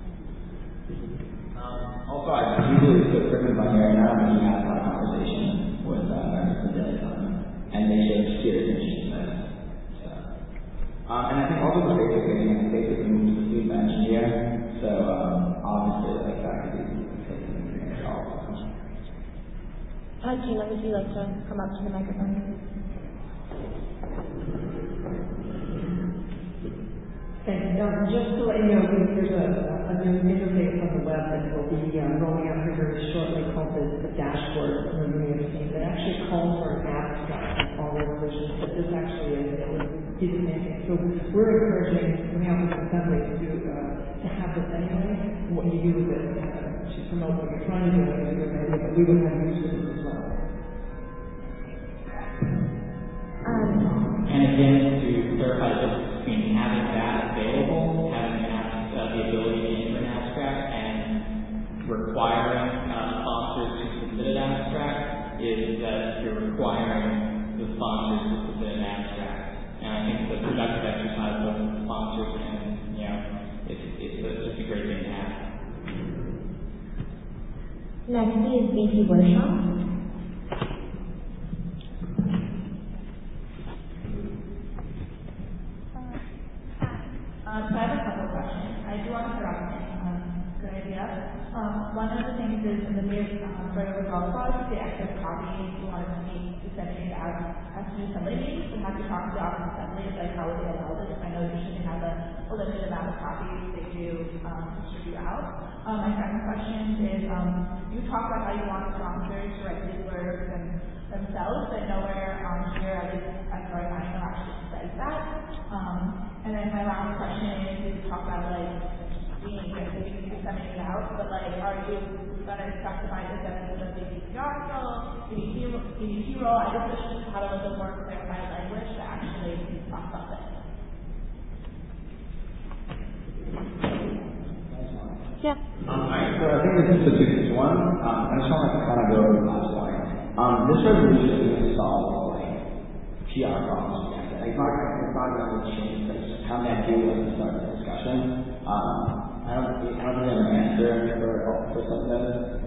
Also, I usually put Griffin on here, and I don't think he had a conversation with members of the daily time, and they showed serious interest in this. And I think also the Facebook thing, basically moves the student engineer, so obviously that could be taken into account. Gina, would you like to come up to the microphone? Thanks. Just to let you know, there's a new interface on the web that will be rolling out here very shortly called the dashboard. You may have seen that actually calls for an abstract of all resolutions, but this actually is the same thing. So we're encouraging the Office of Assembly to have this anyway. What you do with it to promote what you're trying to do is a good idea, but we would have use of this as well. And again, to clarify the difference between having that available, having the ability to enter an abstract, and requiring sponsors to submit an abstract, is that you're requiring the sponsors to submit an abstract. And I think it's a productive exercise of the sponsors, and it's just a great thing to have. Next is VP Workshop. So I have a couple of questions. I do want to start off with good idea. One of the things is in the new sort of results policy, the active copy we wanted to be disseminated out as to somebody needs to have to talk to the Office of Assembly, how would they allow this copies they do distribute out. My second question is, you talked about how you want sponsors to write these blurbs themselves, but nowhere here, at least as far as I know, actually says that. And then my last question is, you talked about being disseminated out, but are you going to specify this as a DPR role, DDP role? I just wish to have a little more clarified language that actually talks about this. Yeah. Alright, so I think this is the two things. One, I just want to kind of go over the last point. This resolution is going to solve PR problems. It's not going to change this. How many do at the start of the discussion? I don't think I have an answer for some of them.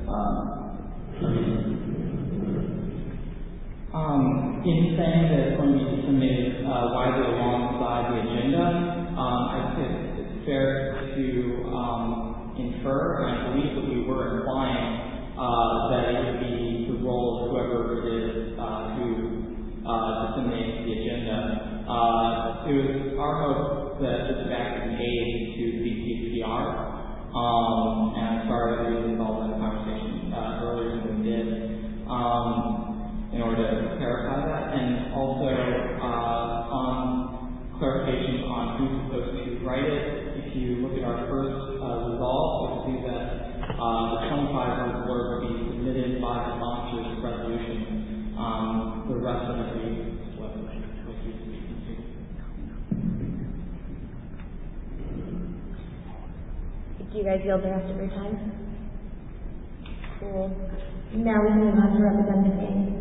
In saying that it's going to be disseminated widely alongside the agenda, I think it's fair to infer, and I believe that we were implying that it would be the role of whoever it is who disseminates the agenda. It was our hope that this would act as an aid to BPPR, and I'm sorry that we didn't involve in the conversation earlier than we did, in order to clarify that, and also on clarification on who's supposed to write it. If you look at our first resolve, you'll see that the 25-word blurb will be submitted by the sponsors of resolution. The rest of it will be what you speak to. Do you guys yield the rest of your time? Cool. Now we can move on to Representative Ng.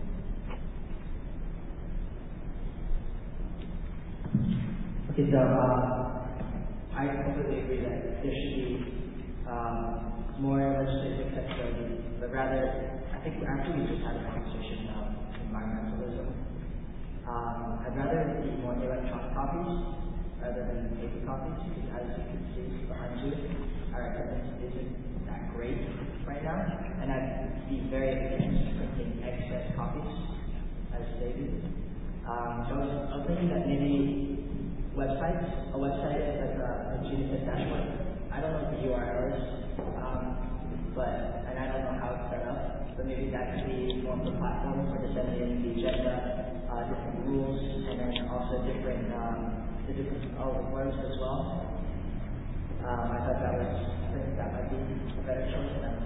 Okay, so I completely agree that there should be more legislative flexibility, but rather, I think actually we just had a conversation about environmentalism. I'd rather it be more electronic copies rather than paper copies, because as you can see behind you, our attendance isn't that great right now, and I'd be very against printing excess copies as they do. So I was thinking that maybe a website like a GNSS dashboard. I don't know what the URL is, and I don't know how it's set up, but maybe that could be more of a platform for disseminating the agenda, different rules, and then also the different words as well. I thought that might be a better choice than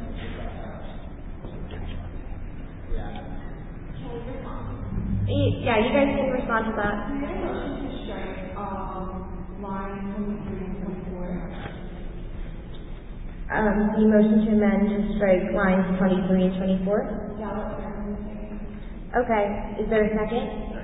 Yeah, you guys can respond to that. Line 23 and 24. The motion to amend to strike lines 23 and 24? Yeah. Okay. Is there a second?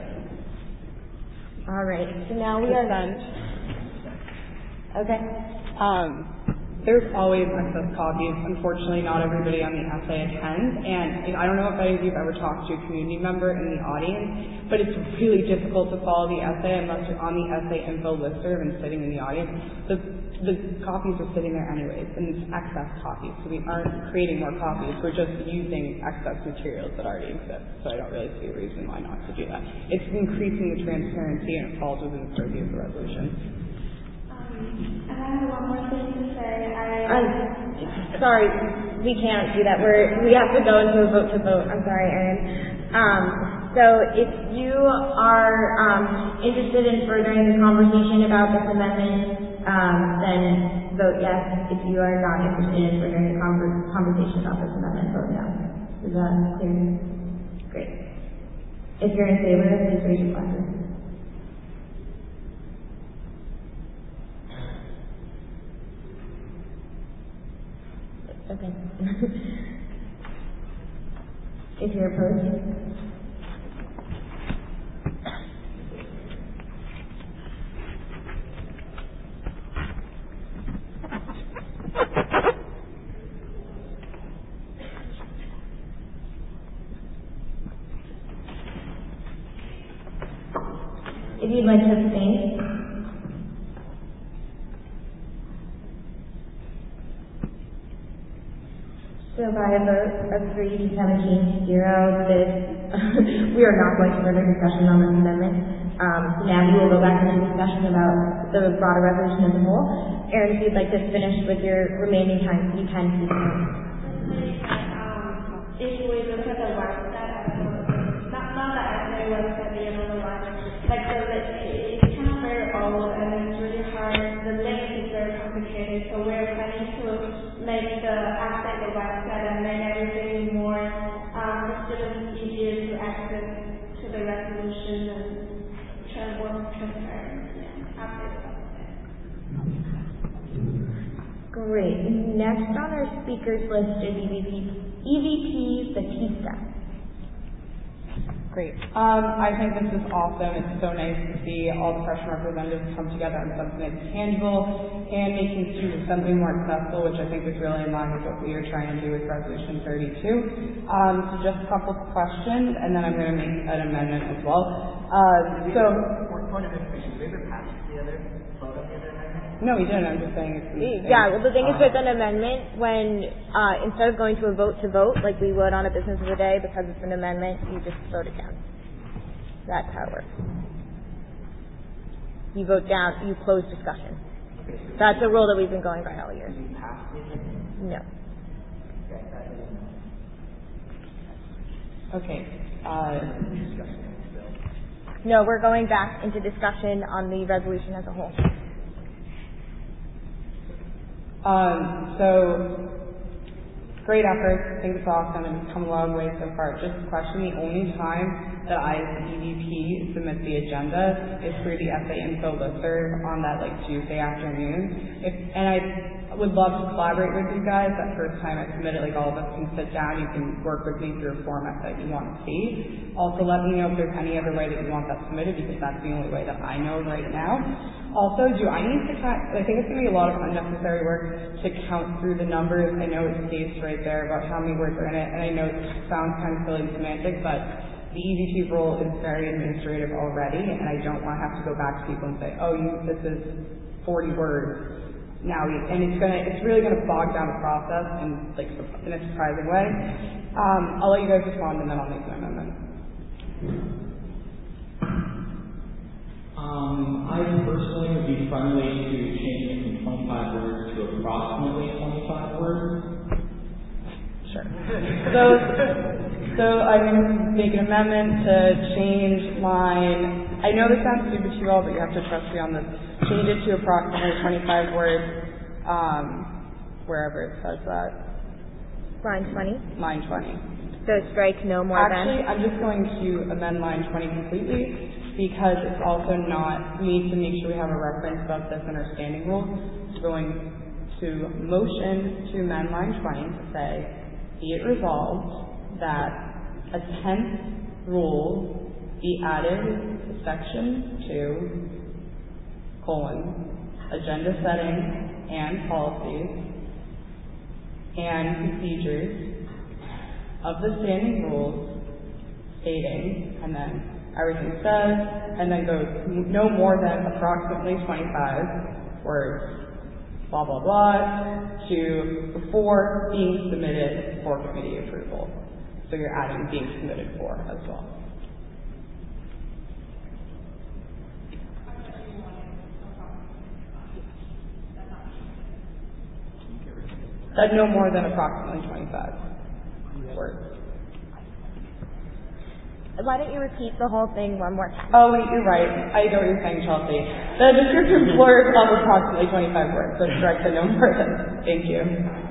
All right. So now we are done. Okay. There's always excess copies. Unfortunately, not everybody on the essay attends, and I don't know if any of you have ever talked to a community member in the audience, but it's really difficult to follow the essay unless you're on the essay info listserv and sitting in the audience. The copies are sitting there anyways, and it's excess copies, so we aren't creating more copies. We're just using excess materials that already exist, so I don't really see a reason why not to do that. It's increasing the transparency, and it falls within the purview of the resolution. And I have one more thing to say. Sorry, we can't do that. We have to go into a vote to vote. I'm sorry, Erin. So if you are interested in furthering the conversation about this amendment, then vote yes. If you are not interested in furthering the conversation about this amendment, vote no. Is that clear? Great. If you're in favor, please raise your glasses. Okay. If you're opposed? If you'd like to abstain? So by a vote of 3 to 17 to 0, we are not going to further discussion on this amendment. Now we will go back into discussion about the broader resolution as a whole. Erin, if you'd like to finish with your remaining time, you can keep going. If we look at the website, not that I say website, you know, the one, like it's kind of very old and it's really hard. The link is very complicated, so we're planning to make the update the website and make everything more for students easier to access to the resolution and try to work transparency and update the website. Great. Next on our speakers list is EVP Batista. Great. I think this is awesome. It's so nice to see all the freshman representatives come together on something that's tangible and making student assembly more accessible, which I think is really in line with what we are trying to do with Resolution 32. So just a couple of questions, and then I'm going to make an amendment as well. Point of information, did we ever pass the other vote on the other amendment? No, we didn't. I'm just saying it's Yeah, well, the thing is with an amendment, when instead of going to a vote, like we would on a business of the day, because it's an amendment, you just vote it down. That's how it works. You vote down, you close discussion. That's a rule that we've been going by all year. Did you pass the amendment? No. Okay. No, we're going back into discussion on the resolution as a whole. So great effort. I think it's awesome and it's come a long way so far. Just a question, the only time that I as the EVP submit the agenda is through the essay info listserv on that Tuesday afternoon. And I would love to collaborate with you guys. That first time I submit it, all of us can sit down, you can work with me through a format that you want to see. Also let me know if there's any other way that you want that submitted, because that's the only way that I know right now. Also, do I need to I think it's going to be a lot of unnecessary work to count through the numbers. I know it states right there about how many words are in it, and I know it sounds kind of silly and semantic, but the EVP role is very administrative already, and I don't want to have to go back to people and say, oh, this is 40 words. Now, and it's really going to bog down the process in a surprising way. I'll let you guys respond, and then I'll make an amendment. I personally would be friendly to changing from 25 words to approximately 25 words. Sure. So I'm going to make an amendment to change line. I know this sounds stupid to you all, but you have to trust me on this. Change it to approximately 25 words, wherever it says that. Line 20? Line 20. So strike no more than? Actually, I'm just going to amend line 20 completely, because it's also not, we need to make sure we have a reference about this in our standing rules. So going to motion to amend line 20 to say, be it resolved that a 10th rule be added to section 2, agenda setting and policies and procedures of the standing rules stating, and then everything says, and then goes no more than approximately 25 words, blah, blah, blah, to before being submitted for committee approval. So you're adding being submitted for as well. That no more than approximately 25 words. Why don't you repeat the whole thing one more time? Oh, wait, you're right. I know what you're saying, Chelsea. The description blurs of approximately 25 words, so strike the no more than. Thank you.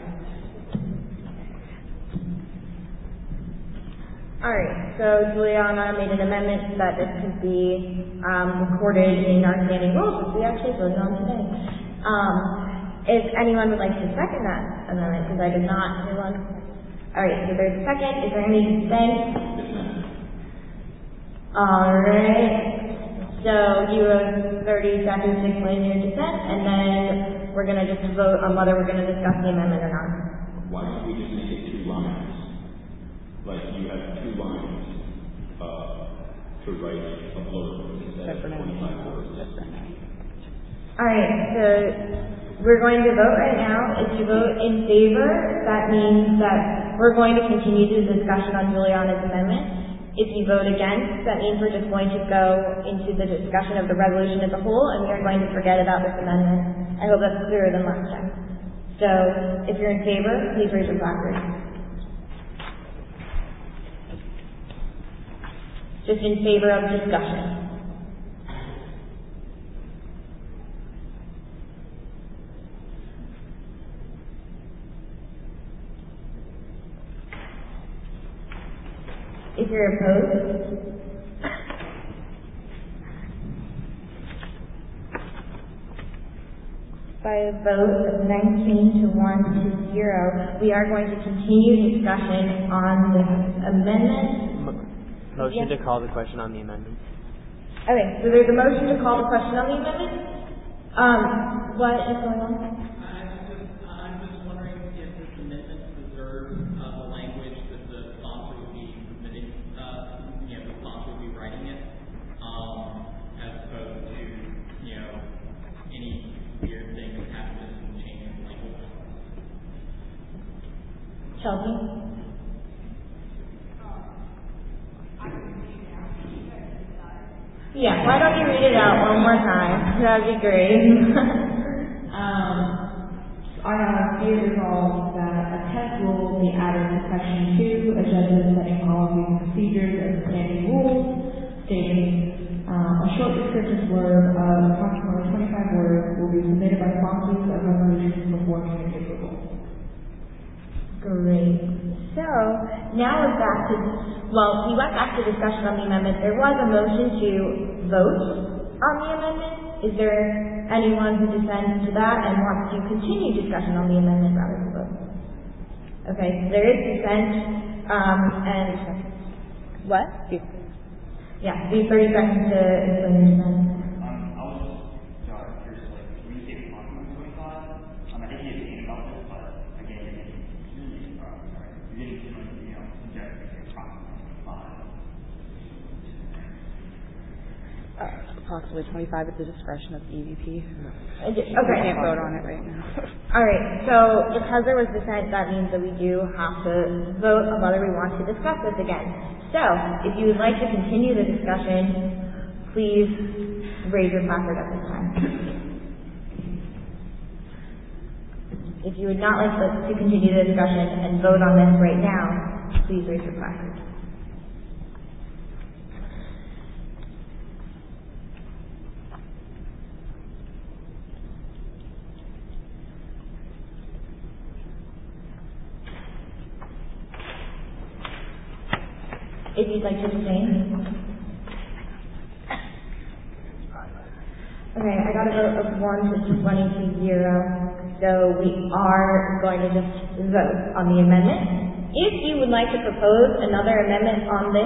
Alright, so Juliana made an amendment so that this could be recorded in our standing rules, which we actually voted on today. If anyone would like to second that amendment, because I did not hear one. Alright, so there's a second. Is there any dissent? Alright, so you have 30 seconds to explain your dissent, and then we're going to just vote on whether we're going to discuss the amendment or not. Why don't we just make it 2 lines? You have 2 lines to write a blurb instead of 25 words. Alright, so we're going to vote right now. If you vote in favor, that means that we're going to continue the discussion on Juliana's amendment. If you vote against, that means we're just going to go into the discussion of the resolution as a whole, and we are going to forget about this amendment. I hope that's clearer than last time. So, if you're in favor, please raise your placard. Just in favor of discussion. If you're opposed, by a vote of 19 to 1 to 0, we are going to continue discussion on this amendment. Motion to call the question on the amendment. Okay, so there's a motion to call the question on the amendment. What is going on? I'm just wondering if this amendment preserves the language that the sponsor would be submitting, the sponsor would be writing it, as opposed to, any weird thing that happens in changing the language. Chelsea? Yeah, why don't you read it out one more time? That'd be great. Be it resolved that a test rule be added to section 2, agenda setting policies and procedures and standing rules, stating a short descriptive blurb of approximately 25 words will be submitted by sponsors of resolutions before committee approval. Great. So, now we're back to, we went back to discussion on the amendment. There was a motion to vote on the amendment. Is there anyone who dissents to that and wants to continue discussion on the amendment rather than vote? Okay, so there is dissent, and what? Yeah, do 30 seconds to explain your dissent. I was just curious, when you say approximately 25, I think you think about this, but again, you're getting too much, subjective approximately 25. Approximately 25 at the discretion of the EVP. Okay. We can't vote on it right now. All right. So because there was dissent, that means that we do have to vote on whether we want to discuss this again. So if you would like to continue the discussion, please raise your placard at this time. If you would not like to continue the discussion and vote on this right now, please raise your placard. If you'd like to abstain. Okay, I got a vote of 1 to 20 to 0. So we are going to just vote on the amendment. If you would like to propose another amendment on this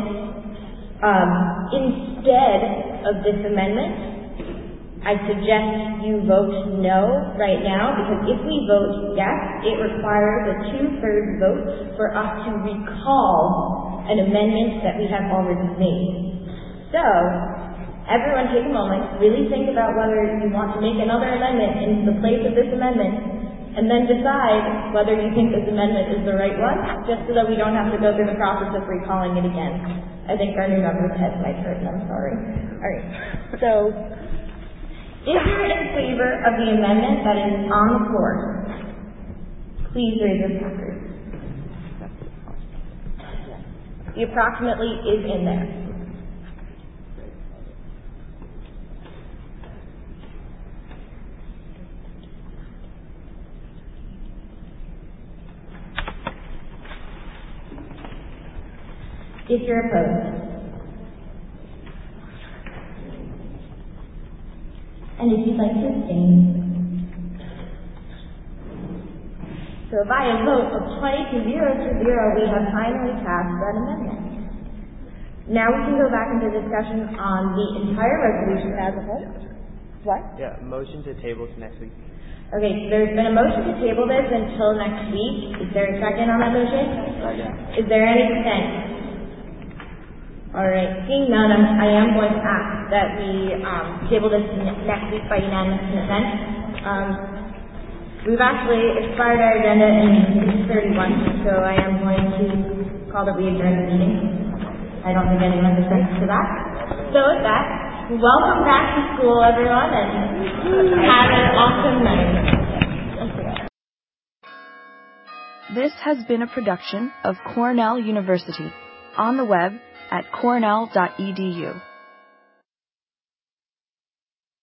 instead of this amendment, I suggest you vote no right now, because if we vote yes, it requires a 2/3 vote for us to recall an amendment that we have already made. So, everyone take a moment, really think about whether you want to make another amendment in the place of this amendment, and then decide whether you think this amendment is the right one, just so that we don't have to go through the process of recalling it again. I think our new member's head might hurt, and I'm sorry. Alright, so, if you're in favor of the amendment that is on the floor, please raise your placard. The approximately is in there. If you're opposed. And if you'd like to abstain. So by a vote of 20 to 0 to 0, we have finally passed that amendment. Now we can go back into discussion on the entire resolution as a whole. What? Yeah, motion to table to next week. Okay, so there's been a motion to table this until next week. Is there a second on that motion? Second. Is there any dissent? Alright, seeing none, I am going to ask that we table this next week by unanimous consent. We've actually expired our agenda in 6:31, so I am going to call that we adjourn the meeting. I don't think anyone objects to that. So with that, welcome back to school, everyone, and have an awesome night. This has been a production of Cornell University, on the web at cornell.edu.